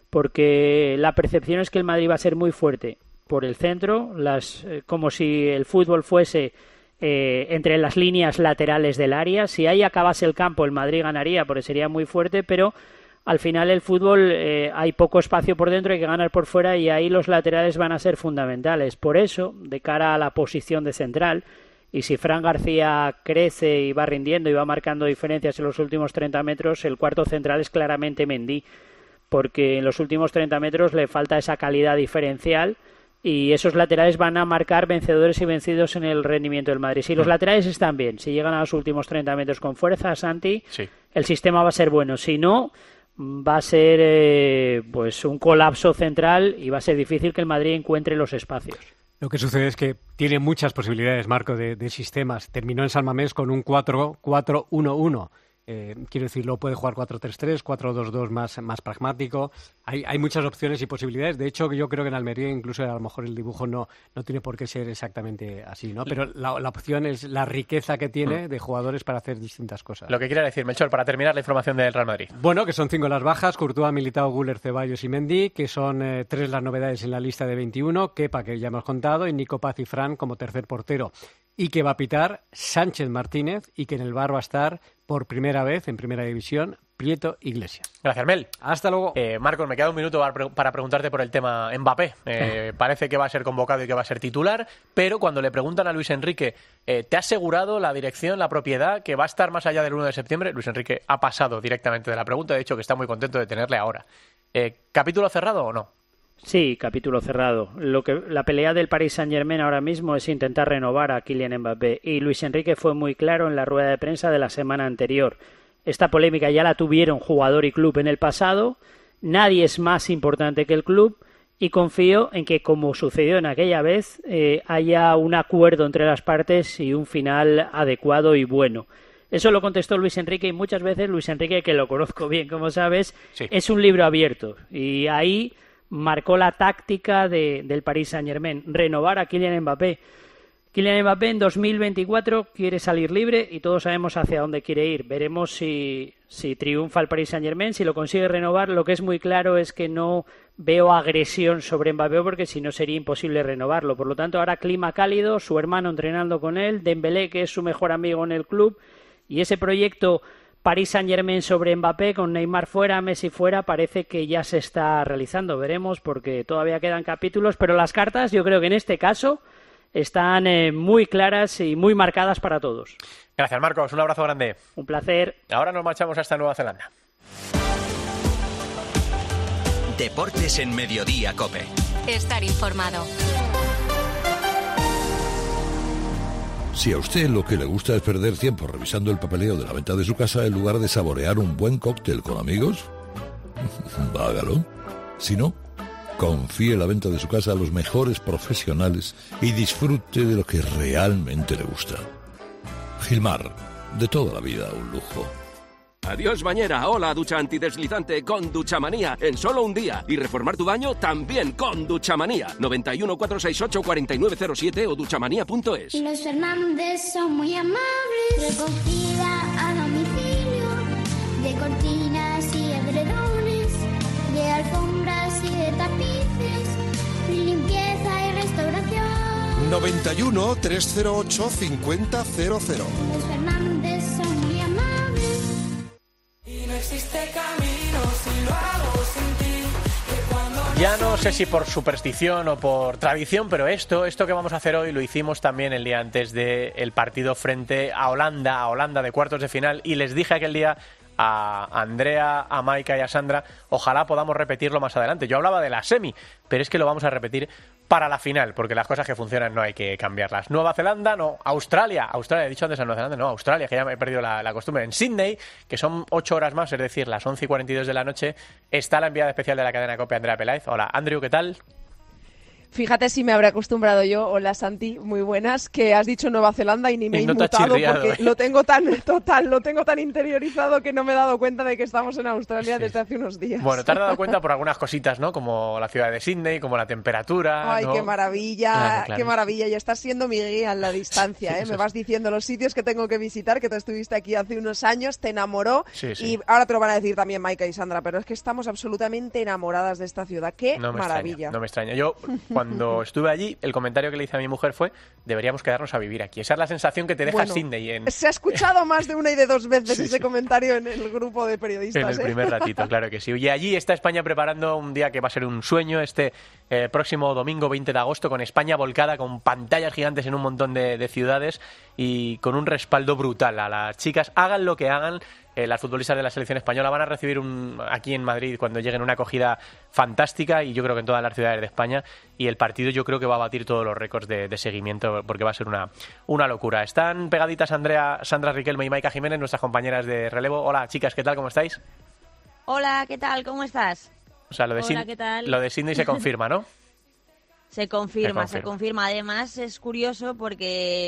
porque la percepción es que el Madrid va a ser muy fuerte por el centro, como si el fútbol fuese entre las líneas laterales del área. Si ahí acabase el campo, el Madrid ganaría porque sería muy fuerte, pero al final el fútbol hay poco espacio por dentro, hay que ganar por fuera y ahí los laterales van a ser fundamentales. Por eso, de cara a la posición de central, y si Fran García crece y va rindiendo y va marcando diferencias en los últimos 30 metros, el cuarto central es claramente Mendy, porque en los últimos 30 metros le falta esa calidad diferencial y esos laterales van a marcar vencedores y vencidos en el rendimiento del Madrid. Si los laterales están bien, si llegan a los últimos 30 metros con fuerza, Santi, sí, el sistema va a ser bueno. Si no, va a ser pues un colapso central y va a ser difícil que el Madrid encuentre los espacios. Lo que sucede es que tiene muchas posibilidades, Marco, de sistemas. Terminó en San Mamés con un 4-4-1-1 Quiero decir, lo puede jugar 4-3-3, 4-2-2 más pragmático. Hay muchas opciones y posibilidades. De hecho, yo creo que en Almería incluso a lo mejor el dibujo no tiene por qué ser exactamente así, ¿no? Pero la opción es la riqueza que tiene de jugadores para hacer distintas cosas. Lo que quiere decir, Melchor, para terminar la información del Real Madrid. Bueno, que son 5 las bajas: Courtois, Militao, Güler, Ceballos y Mendy, que son 3 las novedades en la lista de 21, Kepa, que ya hemos contado, y Nico Paz y Fran como tercer portero. Y que va a pitar Sánchez Martínez, y que en el VAR va a estar por primera vez en Primera División Prieto Iglesias. Gracias, Mel. Hasta luego. Marcos, me queda un minuto para preguntarte por el tema Mbappé. Parece que va a ser convocado y que va a ser titular, pero cuando le preguntan a Luis Enrique, ¿te ha asegurado la dirección, la propiedad, que va a estar más allá del 1 de septiembre? Luis Enrique ha pasado directamente de la pregunta, de hecho que está muy contento de tenerle ahora. ¿Capítulo cerrado o no? Sí, capítulo cerrado. La pelea del Paris Saint-Germain ahora mismo es intentar renovar a Kylian Mbappé, y Luis Enrique fue muy claro en la rueda de prensa de la semana anterior. Esta polémica ya la tuvieron jugador y club en el pasado, nadie es más importante que el club, y confío en que, como sucedió en aquella vez, haya un acuerdo entre las partes y un final adecuado y bueno. Eso lo contestó Luis Enrique, y muchas veces Luis Enrique, que lo conozco bien, como sabes, sí, es un libro abierto, y ahí marcó la táctica del Paris Saint-Germain, renovar a Kylian Mbappé. Kylian Mbappé en 2024 quiere salir libre y todos sabemos hacia dónde quiere ir. Veremos si triunfa el Paris Saint-Germain, si lo consigue renovar. Lo que es muy claro es que no veo agresión sobre Mbappé, porque si no sería imposible renovarlo. Por lo tanto, ahora clima cálido, su hermano entrenando con él, Dembélé, que es su mejor amigo en el club, y ese proyecto Paris Saint-Germain sobre Mbappé, con Neymar fuera, Messi fuera, parece que ya se está realizando. Veremos, porque todavía quedan capítulos, pero las cartas, yo creo que en este caso están muy claras y muy marcadas para todos. Gracias, Marcos. Un abrazo grande. Un placer. Ahora nos marchamos hasta Nueva Zelanda. Deportes en Mediodía COPE. Estar informado. Si a usted lo que le gusta es perder tiempo revisando el papeleo de la venta de su casa en lugar de saborear un buen cóctel con amigos, hágalo. Si no, confíe la venta de su casa a los mejores profesionales y disfrute de lo que realmente le gusta. Gilmar, de toda la vida un lujo. Adiós bañera, hola ducha antideslizante con Duchamanía en solo un día. Y reformar tu baño también con Duchamanía. 91 468 4907 o duchamanía.es. Los Fernández son muy amables. Recogida a domicilio de cortinas y edredones, de alfombras y de tapices, limpieza y restauración. 91 308 5000. Los Fernández son muy amables. Y no existe camino si lo hago sin ti. Ya no sé si por superstición o por tradición, pero esto que vamos a hacer hoy lo hicimos también el día antes del partido frente a Holanda de cuartos de final, y les dije aquel día a Andrea, a Maika y a Sandra, ojalá podamos repetirlo más adelante. Yo hablaba de la semi, pero es que lo vamos a repetir para la final, porque las cosas que funcionan no hay que cambiarlas. Nueva Zelanda, no, Australia, he dicho antes a Nueva Zelanda, no, Australia, que ya me he perdido la costumbre. En Sydney, que son 8 horas más, es decir, las 11:42 de la noche, está la enviada especial de la cadena COPE, Andrea Peláez. Hola, Andrew, ¿qué tal? Fíjate si me habré acostumbrado yo. Hola Santi, muy buenas, que has dicho Nueva Zelanda y ni me he inmutado porque lo tengo tan interiorizado que no me he dado cuenta de que estamos en Australia desde hace unos días. Bueno, te has dado cuenta por algunas cositas, ¿no? Como la ciudad de Sydney, como la temperatura. Ay, ¿no? qué maravilla, claro. Qué maravilla. Y estás siendo mi guía en la distancia, ¿eh? Me vas diciendo los sitios que tengo que visitar, que tú estuviste aquí hace unos años, te enamoró. Sí. Y ahora te lo van a decir también Maika y Sandra, pero es que estamos absolutamente enamoradas de esta ciudad. Qué maravilla. No me extraña. Yo, cuando estuve allí, el comentario que le hice a mi mujer fue: deberíamos quedarnos a vivir aquí. Esa es la sensación que te deja Sydney. Se ha escuchado más de una y de dos veces ese comentario en el grupo de periodistas. En el primer ratito, claro que sí. Y allí está España preparando un día que va a ser un sueño, próximo domingo 20 de agosto, con España volcada, con pantallas gigantes en un montón de ciudades y con un respaldo brutal a las chicas. Hagan lo que hagan, las futbolistas de la selección española van a recibir aquí en Madrid, cuando lleguen, una acogida fantástica, y yo creo que en todas las ciudades de España, y el partido yo creo que va a batir todos los récords de seguimiento, porque va a ser una locura. Están pegaditas Andrea, Sandra Riquelme y Maika Jiménez, nuestras compañeras de relevo. Hola chicas, ¿qué tal? ¿Cómo estáis? Hola, ¿qué tal? ¿Cómo estás? O sea, lo de Sydney se confirma, ¿no? Se confirma. Además es curioso porque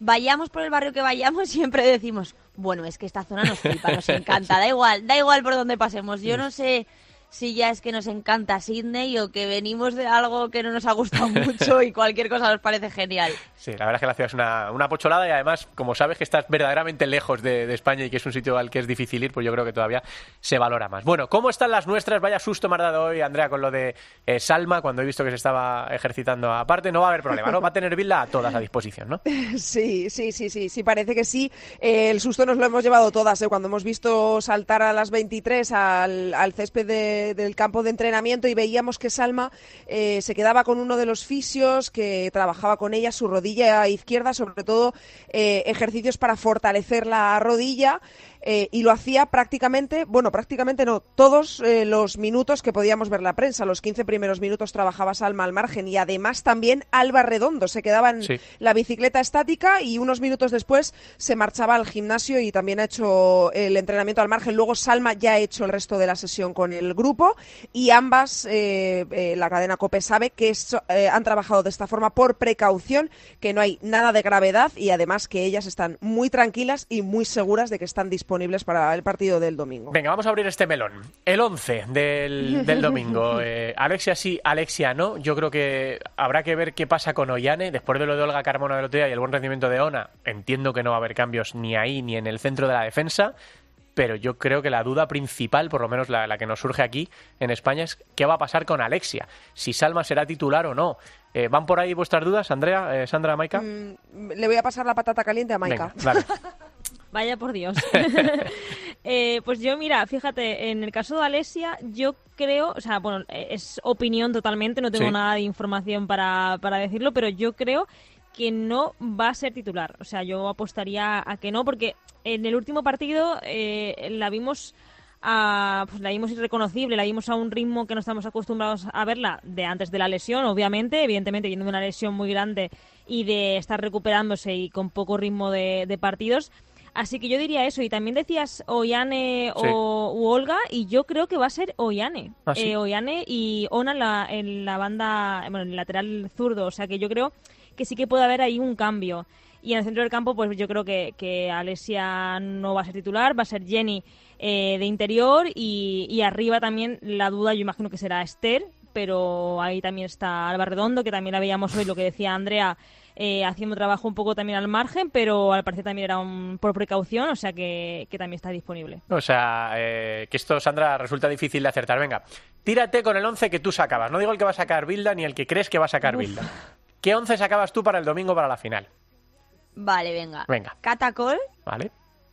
vayamos por el barrio que vayamos, siempre decimos, bueno, es que esta zona nos flipa, nos encanta, da igual por donde pasemos. Yo no sé si ya es que nos encanta Sydney o que venimos de algo que no nos ha gustado mucho y cualquier cosa nos parece genial. Sí, la verdad es que la ciudad es una pocholada y además, como sabes que estás verdaderamente lejos de España y que es un sitio al que es difícil ir, pues yo creo que todavía se valora más. Bueno, ¿cómo están las nuestras? Vaya susto me has dado hoy, Andrea, con lo de Salma, cuando he visto que se estaba ejercitando aparte. No va a haber problema, ¿no? Va a tener Vilda a todas a disposición, ¿no? Sí, parece que sí. El susto nos lo hemos llevado todas, ¿eh? Cuando hemos visto saltar a las 23 al césped del campo de entrenamiento y veíamos que Salma se quedaba con uno de los fisios que trabajaba con ella, su rodilla izquierda, sobre todo ejercicios para fortalecer la rodilla. Y lo hacía prácticamente no, todos los minutos que podíamos ver la prensa. Los 15 primeros minutos trabajaba Salma al margen y además también Alba Redondo se quedaba en la bicicleta estática y unos minutos después se marchaba al gimnasio y también ha hecho el entrenamiento al margen. Luego Salma ya ha hecho el resto de la sesión con el grupo y ambas, la cadena COPE sabe que han trabajado de esta forma por precaución, que no hay nada de gravedad y además que ellas están muy tranquilas y muy seguras de que están disponibles para el partido del domingo. Venga, vamos a abrir este melón. El 11 del domingo. Alexia sí, Alexia no. Yo creo que habrá que ver qué pasa con Oiane. Después de lo de Olga Carmona del otro día y el buen rendimiento de Ona, entiendo que no va a haber cambios ni ahí ni en el centro de la defensa. Pero yo creo que la duda principal, por lo menos la que nos surge aquí en España, es qué va a pasar con Alexia. Si Salma será titular o no. ¿Van por ahí vuestras dudas, Andrea, Sandra, Maika? Le voy a pasar la patata caliente a Maika. Venga, vale. Vaya por Dios. Pues yo, mira, fíjate, en el caso de Alexia, yo creo, o sea, bueno, es opinión totalmente, no tengo nada de información para decirlo, pero yo creo que no va a ser titular. O sea, yo apostaría a que no, porque en el último partido la vimos irreconocible, la vimos a un ritmo que no estamos acostumbrados a verla de antes de la lesión, obviamente, evidentemente viendo una lesión muy grande y de estar recuperándose y con poco ritmo de partidos. Así que yo diría eso. Y también decías Oiane u Olga, y yo creo que va a ser Oiane. ¿Ah, sí? Oiane y Ona en la banda, bueno, en el lateral zurdo. O sea que yo creo que sí que puede haber ahí un cambio. Y en el centro del campo, pues yo creo que Alexia no va a ser titular, va a ser Jenny de interior y arriba también la duda, yo imagino que será Esther, pero ahí también está Alba Redondo, que también la veíamos hoy, lo que decía Andrea, haciendo trabajo un poco también al margen, pero al parecer también era por precaución, o sea que también está disponible. O sea, que esto, Sandra, resulta difícil de acertar. Venga, tírate con el 11 que tú sacabas. No digo el que va a sacar Vilda ni el que crees que va a sacar Vilda. ¿Qué 11 sacabas tú para el domingo, para la final? Vale, venga. Catacol. Vale.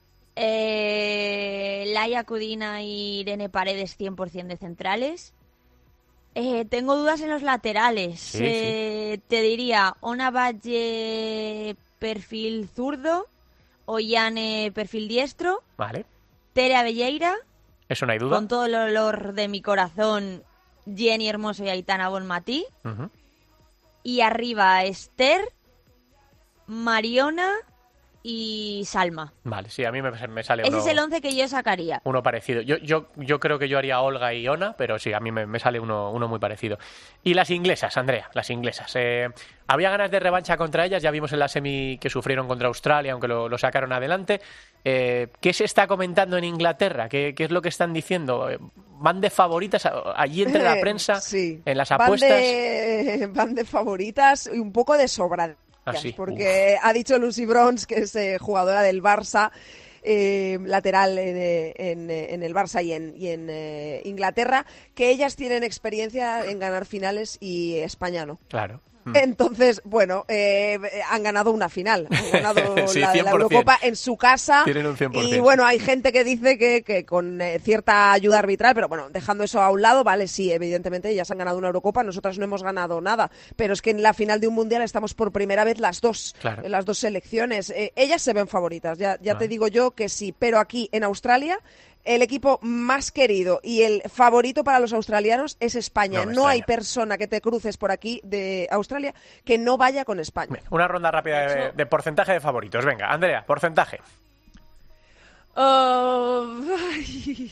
Laia Cudina y Irene Paredes 100% de centrales. Tengo dudas en los laterales. Sí. Te diría Ona Valle perfil zurdo, Oiane perfil diestro. Vale. Tere Abelleira. Eso no hay duda. Con todo el olor de mi corazón, Jenny Hermoso y Aitana Bonmatí. Uh-huh. Y arriba Esther, Mariona y Salma. Vale, sí, a mí me sale Ese es el 11 que yo sacaría. Uno parecido. Yo creo que yo haría Olga y Ona, pero sí, a mí me sale uno muy parecido. Y las inglesas, Andrea, las inglesas. Había ganas de revancha contra ellas, ya vimos en la semi que sufrieron contra Australia, aunque lo sacaron adelante. ¿Qué se está comentando en Inglaterra? ¿Qué es lo que están diciendo? ¿Van de favoritas allí entre la prensa? Sí. En las apuestas. Van de favoritas y un poco de sobra. Sí. Porque ha dicho Lucy Bronze, que es jugadora del Barça, lateral en el Barça y en Inglaterra, que ellas tienen experiencia en ganar finales y España no. Claro. Entonces, bueno, han ganado una final, han ganado sí, la Eurocopa en su casa. Tienen un 100%. Y bueno, hay gente que dice que con cierta ayuda arbitral, pero bueno, dejando eso a un lado, vale, sí, evidentemente ellas han ganado una Eurocopa, nosotras no hemos ganado nada, pero es que en la final de un Mundial estamos por primera vez las dos selecciones. Ellas se ven favoritas, ya te digo yo que sí, pero aquí en Australia el equipo más querido y el favorito para los australianos es España. No hay persona que te cruces por aquí de Australia que no vaya con España. Una ronda rápida de porcentaje de favoritos. Venga, Andrea, porcentaje.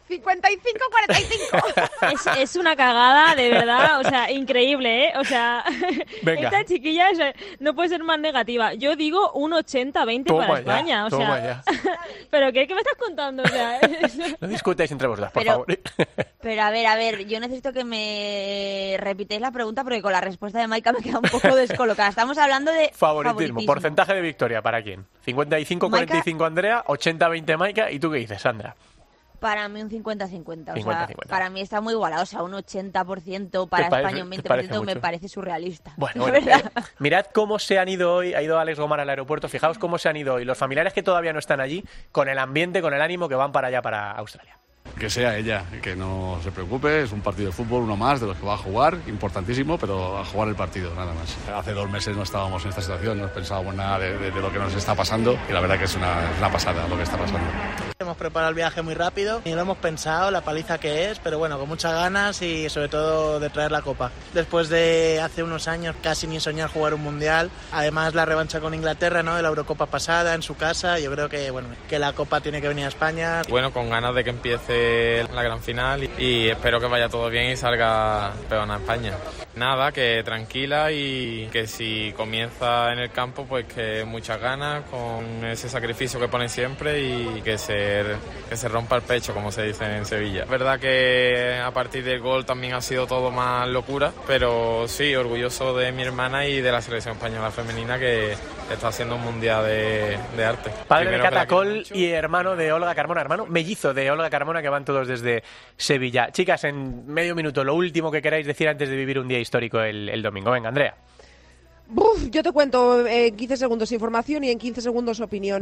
55-45. Es una cagada, de verdad, o sea, increíble, ¿eh? O sea, Venga. Esta chiquilla no puede ser más negativa. Yo digo un 80-20 para España, o sea... ¿Pero qué me estás contando? O sea, no discutáis entre vosotras, por favor. Pero a ver, yo necesito que me repitéis la pregunta porque con la respuesta de Maika me queda un poco descolocada. Estamos hablando de favoritismo. Porcentaje de victoria, ¿para quién? 55-45 Andrea, 80-20 Maika, ¿y tú qué dices, Sandra? Para mí un 50-50, o 50-50. sea, para mí está muy igualado, o sea, un 80% para España, un 20% me parece surrealista. Bueno, mirad cómo se han ido hoy, ha ido Alex Gomar al aeropuerto, fijaos cómo se han ido hoy los familiares que todavía no están allí, con el ambiente, con el ánimo que van para allá, para Australia. Que sea ella, que no se preocupe, es un partido de fútbol, uno más de los que va a jugar, importantísimo, pero a jugar el partido, nada más. Hace 2 meses no estábamos en esta situación, no pensábamos nada de lo que nos está pasando y la verdad que es una pasada lo que está pasando. Hemos preparado el viaje muy rápido y lo hemos pensado, la paliza que es, pero bueno, con muchas ganas y sobre todo de traer la copa. Después de hace unos años casi ni soñar jugar un mundial, además la revancha con Inglaterra, ¿no?, de la Eurocopa pasada en su casa, yo creo que bueno, que la copa tiene que venir a España. Bueno, con ganas de que empiece la gran final y espero que vaya todo bien y salga peón a España. Nada, que tranquila y que si comienza en el campo, pues que muchas ganas, con ese sacrificio que ponen siempre y que se rompa el pecho, como se dice en Sevilla. Es verdad que a partir del gol también ha sido todo más locura, pero sí, orgulloso de mi hermana y de la selección española femenina que está haciendo un mundial de arte. Padre de Catacol y hermano de Olga Carmona, hermano mellizo de Olga Carmona, que van todos desde Sevilla. Chicas, en medio minuto, lo último que queráis decir antes de vivir un día histórico el domingo. Venga, Andrea. Yo te cuento en 15 segundos información y en 15 segundos opinión.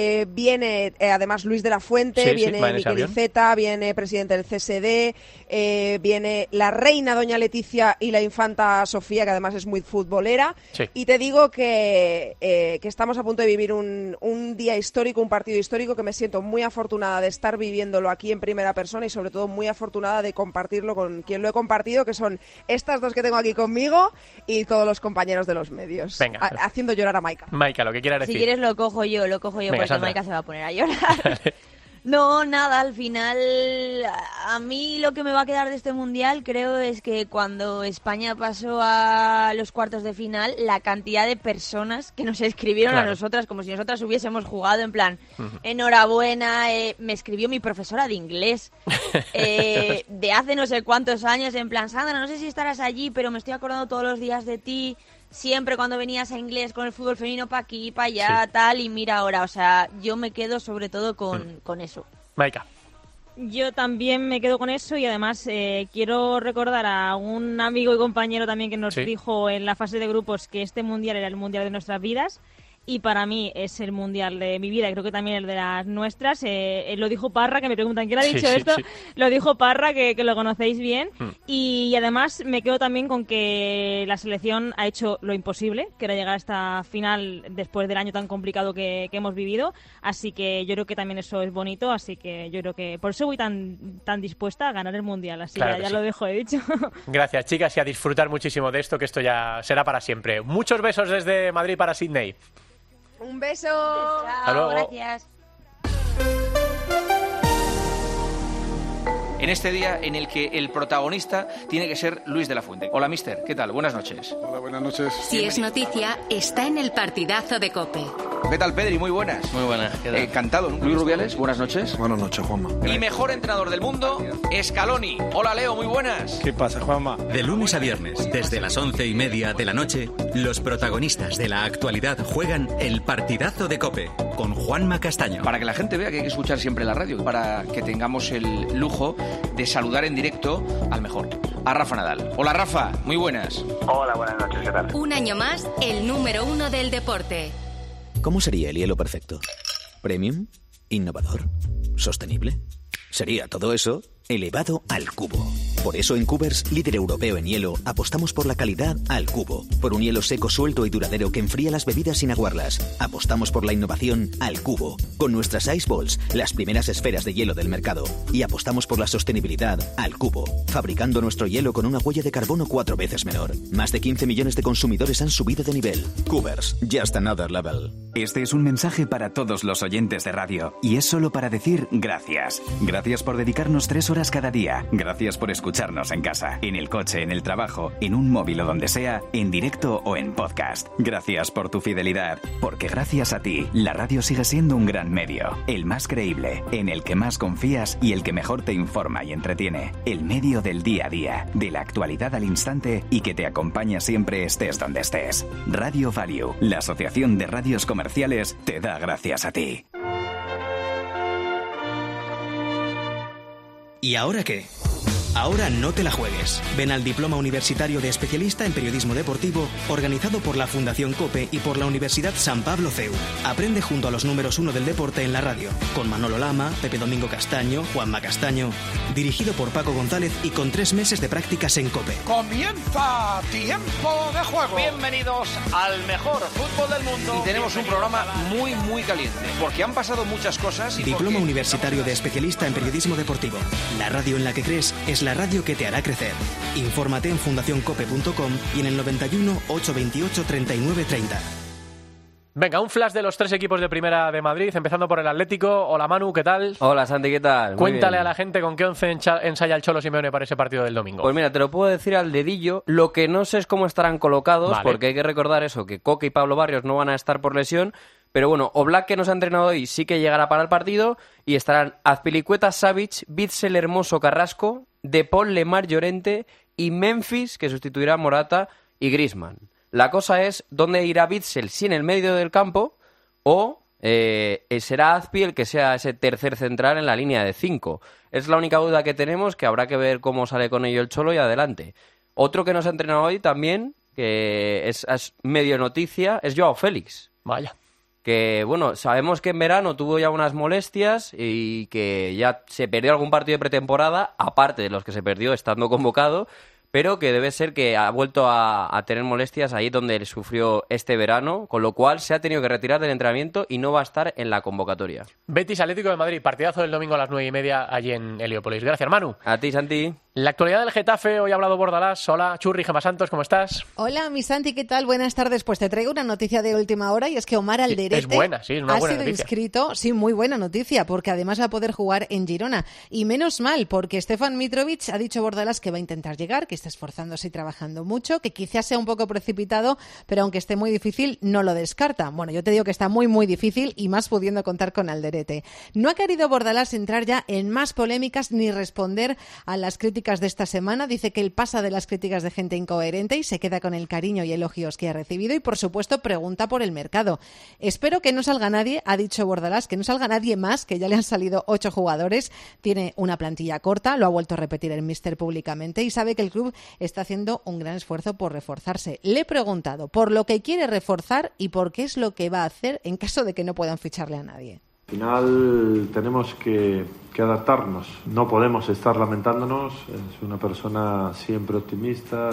Viene además Luis de la Fuente, viene Miquel Iceta, viene presidente del CSD, viene la reina doña Leticia y la infanta Sofía, que además es muy futbolera. Y te digo que estamos a punto de vivir un día histórico, un partido histórico, que me siento muy afortunada de estar viviéndolo aquí en primera persona y sobre todo muy afortunada de compartirlo con quien lo he compartido, que son estas dos que tengo aquí conmigo y todos los compañeros de los medios. Venga, haciendo llorar a Maika. Maika, lo que quieras decir. Si quieres lo cojo yo, venga, porque Sandra. Maika se va a poner a llorar. No, nada, al final a mí lo que me va a quedar de este mundial creo es que cuando España pasó a los cuartos de final, la cantidad de personas que nos escribieron a nosotras como si nosotras hubiésemos jugado, en plan, enhorabuena, me escribió mi profesora de inglés de hace no sé cuántos años, en plan, Sandra, no sé si estarás allí, pero me estoy acordando todos los días de ti. Siempre cuando venías a inglés con el fútbol femenino para aquí, para allá, tal, y mira ahora, o sea, yo me quedo sobre todo con eso. Maika. Yo también me quedo con eso y además quiero recordar a un amigo y compañero también que nos dijo en la fase de grupos que este mundial era el mundial de nuestras vidas. Y para mí es el mundial de mi vida y creo que también el de las nuestras. Lo dijo Parra, que me preguntan ¿quién ha dicho esto? Lo dijo Parra, que lo conocéis bien. Y además me quedo también con que la selección ha hecho lo imposible, que era llegar a esta final después del año tan complicado que hemos vivido. Así que yo creo que también eso es bonito. Así que yo creo que por eso voy tan dispuesta a ganar el mundial. Así claro que ya lo dejo, he dicho. Gracias, chicas, y a disfrutar muchísimo de esto, que esto ya será para siempre. Muchos besos desde Madrid para Sydney. Un beso. Hasta luego. Gracias. En este día en el que el protagonista tiene que ser Luis de la Fuente. Hola, mister, ¿qué tal? Buenas noches. Hola, buenas noches. Si es noticia, está en el partidazo de COPE. ¿Qué tal, Pedri? Muy buenas. Muy buenas. ¿Qué tal? Encantado. Luis Rubiales, buenas noches. Buenas noches, Juanma. Y mejor entrenador del mundo, Scaloni. Hola, Leo, muy buenas. ¿Qué pasa, Juanma? De lunes a viernes, desde las 11:30 de la noche, los protagonistas de la actualidad juegan el partidazo de COPE con Juanma Castaño. Para que la gente vea que hay que escuchar siempre la radio, para que tengamos el lujo de saludar en directo al mejor, a Rafa Nadal. Hola, Rafa, muy buenas. Hola, buenas noches, ¿qué tal? Un año más, el número 1 del deporte. ¿Cómo sería el hielo perfecto? ¿Premium? ¿Innovador? ¿Sostenible? Sería todo eso elevado al cubo. Por eso en Cubers, líder europeo en hielo, apostamos por la calidad al cubo. Por un hielo seco, suelto y duradero que enfría las bebidas sin aguarlas. Apostamos por la innovación al cubo. Con nuestras Ice Balls, las primeras esferas de hielo del mercado. Y apostamos por la sostenibilidad al cubo. Fabricando nuestro hielo con una huella de carbono 4 veces menor. Más de 15 millones de consumidores han subido de nivel. Cubers, just another level. Este es un mensaje para todos los oyentes de radio. Y es solo para decir gracias. Gracias por dedicarnos 3 horas cada día. Gracias por escucharnos en casa, en el coche, en el trabajo, en un móvil o donde sea, en directo o en podcast. Gracias por tu fidelidad, porque gracias a ti, la radio sigue siendo un gran medio, el más creíble, en el que más confías y el que mejor te informa y entretiene. El medio del día a día, de la actualidad al instante y que te acompaña siempre estés donde estés. Radio Value, la Asociación de Radios Comerciales, te da gracias a ti. ¿Y ahora qué? Ahora no te la juegues. Ven al Diploma Universitario de Especialista en Periodismo Deportivo, organizado por la Fundación COPE y por la Universidad San Pablo CEU. Aprende junto a los números 1 del deporte en la radio, con Manolo Lama, Pepe Domingo Castaño, Juanma Castaño, dirigido por Paco González y con 3 meses de prácticas en COPE. ¡Comienza Tiempo de Juego! Bienvenidos al mejor fútbol del mundo. Y tenemos un programa muy caliente, porque han pasado muchas cosas. Y Diploma Universitario de Especialista en Periodismo Deportivo. La radio en la que crees es la radio que te hará crecer. Infórmate en fundacioncope.com y en el 91 828 39 30. Venga, un flash de los 3 equipos de Primera de Madrid, empezando por el Atlético. Hola Manu, ¿qué tal? Hola Santi, ¿qué tal? Cuéntale a la gente con qué 11 ensaya el Cholo Simeone para ese partido del domingo. Pues mira, te lo puedo decir al dedillo. Lo que no sé es cómo estarán colocados, vale, porque hay que recordar eso, que Coque y Pablo Barrios no van a estar por lesión. Pero bueno, Oblak, que nos ha entrenado hoy, sí que llegará para el partido. Y estarán Azpilicueta, Savic, Witsel, Hermoso, Carrasco, De Paul, Lemar, Llorente y Memphis, que sustituirá a Morata y Griezmann. La cosa es dónde irá Witsel, si en el medio del campo o será Azpi el que sea ese tercer central en la línea de 5. Es la única duda que tenemos, que habrá que ver cómo sale con ello el Cholo y adelante. Otro que nos ha entrenado hoy también, que es medio noticia, es Joao Félix. Vaya. Que, bueno, sabemos que en verano tuvo ya unas molestias y que ya se perdió algún partido de pretemporada, aparte de los que se perdió estando convocado, pero que debe ser que ha vuelto a tener molestias ahí donde él sufrió este verano, con lo cual se ha tenido que retirar del entrenamiento y no va a estar en la convocatoria. Betis Atlético de Madrid, partidazo del domingo a las 9:30 allí en Heliópolis. Gracias, Manu. A ti, Santi. La actualidad del Getafe, hoy ha hablado Bordalás. Hola, Churri, Gemma Santos, ¿cómo estás? Hola, mi Santi, ¿qué tal? Buenas tardes. Pues te traigo una noticia de última hora y es que Omar Alderete es buena, sí, es una buena noticia. Inscrito, sí, muy buena noticia, porque además va a poder jugar en Girona. Y menos mal, porque Stefan Mitrovic ha dicho Bordalás que va a intentar llegar, que está esforzándose y trabajando mucho, que quizás sea un poco precipitado, pero aunque esté muy difícil, no lo descarta. Bueno, yo te digo que está muy difícil y más pudiendo contar con Alderete. No ha querido Bordalás entrar ya en más polémicas ni responder a las críticas de esta semana. Dice que él pasa de las críticas de gente incoherente y se queda con el cariño y elogios que ha recibido y, por supuesto, pregunta por el mercado. Espero que no salga nadie, ha dicho Bordalás, que no salga nadie más, que ya le han salido 8 jugadores. Tiene una plantilla corta, lo ha vuelto a repetir el míster públicamente y sabe que el club está haciendo un gran esfuerzo por reforzarse. Le he preguntado por lo que quiere reforzar y por qué es lo que va a hacer en caso de que no puedan ficharle a nadie. Al final tenemos que adaptarnos, no podemos estar lamentándonos. Es una persona siempre optimista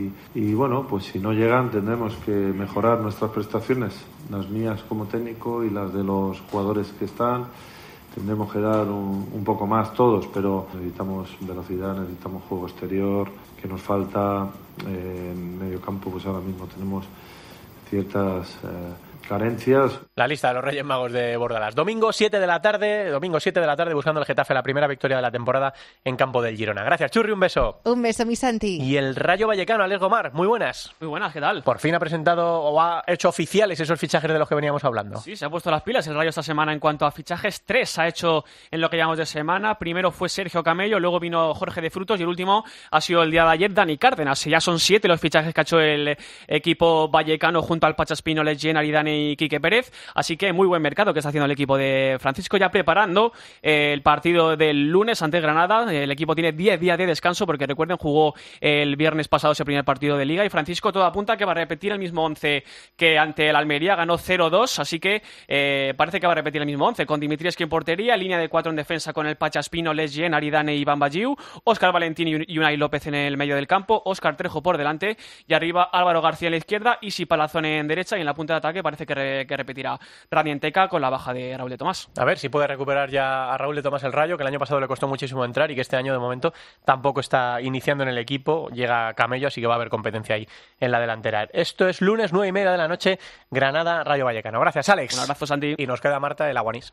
y bueno, pues si no llegan tendremos que mejorar nuestras prestaciones, las mías como técnico y las de los jugadores que están. Tendremos que dar un poco más todos, pero necesitamos velocidad, necesitamos juego exterior, que nos falta en medio campo. Pues ahora mismo tenemos ciertas carencias. La lista de los Reyes Magos de Bordalás. Domingo 7 de la tarde buscando el Getafe, la primera victoria de la temporada en campo del Girona. Gracias, Churri, un beso. Un beso, mi Santi. Y el Rayo Vallecano, Alex Gomar, muy buenas. Muy buenas, ¿qué tal? Por fin ha presentado o ha hecho oficiales esos fichajes de los que veníamos hablando. Sí, se ha puesto las pilas el Rayo esta semana en cuanto a fichajes. 3 ha hecho en lo que llamamos de semana. Primero fue Sergio Camello, luego vino Jorge de Frutos y el último ha sido el día de ayer Dani Cárdenas. Ya son 7 los fichajes que ha hecho el equipo vallecano junto al Pachaspino, Leyen, Aridane y Quique Pérez, así que muy buen mercado que está haciendo el equipo de Francisco, ya preparando el partido del lunes ante Granada. El equipo tiene 10 días de descanso porque recuerden, jugó el viernes pasado ese primer partido de Liga y Francisco todo apunta que va a repetir el mismo 11 que ante el Almería, ganó 0-2, así que parece que va a repetir el mismo 11 con Dimitrievski en portería, línea de 4 en defensa con el Pachaspino, Lesgien, Aridane y Bamba Giu, Óscar Valentín y Unai López en el medio del campo, Óscar Trejo por delante y arriba Álvaro García en la izquierda, Isi Palazón en derecha y en la punta de ataque parece que repetirá Radienteca con la baja de Raúl de Tomás. A ver si puede recuperar ya a Raúl de Tomás el Rayo, que el año pasado le costó muchísimo entrar y que este año de momento tampoco está iniciando en el equipo. Llega Camello, así que va a haber competencia ahí en la delantera. Esto es lunes 9:30 de la noche, Granada, Rayo Vallecano. Gracias, Alex. Un abrazo, Santi. Y nos queda Marta del Aguanís.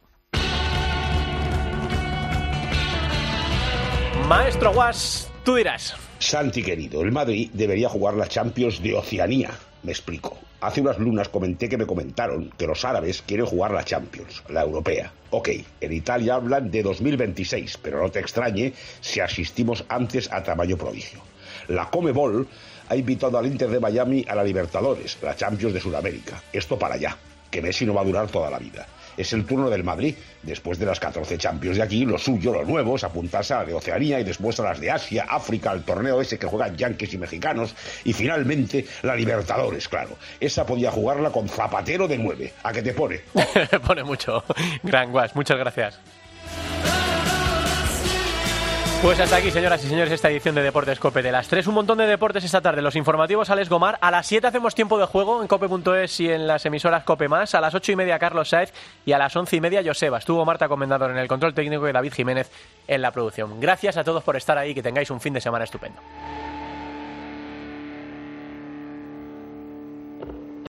Maestro Guas, tú dirás. Santi querido, el Madrid debería jugar la Champions de Oceanía. Me explico. Hace unas lunas comenté que me comentaron que los árabes quieren jugar la Champions, la europea. Ok, en Italia hablan de 2026, pero no te extrañe si asistimos antes a tamaño prodigio. La Conmebol ha invitado al Inter de Miami a la Libertadores, la Champions de Sudamérica. Esto para allá, que Messi no va a durar toda la vida. Es el turno del Madrid. Después de las 14 Champions de aquí, lo suyo, lo nuevo, es apuntarse a la de Oceanía y después a las de Asia, África, al torneo ese que juegan yanquis y mexicanos, y finalmente la Libertadores, claro. Esa podía jugarla con Zapatero de 9. ¿A qué te pone? Pone mucho. Gran Guas, muchas gracias. Pues hasta aquí, señoras y señores, esta edición de Deportes COPE de las 3. Un montón de deportes esta tarde. Los informativos Alex Gomar. A las 7 hacemos tiempo de juego en cope.es y en las emisoras COPE+. A las 8:30 Carlos Sáez y a las 11:30 Joseba. Estuvo Marta Comendador en el control técnico y David Jiménez en la producción. Gracias a todos por estar ahí y que tengáis un fin de semana estupendo.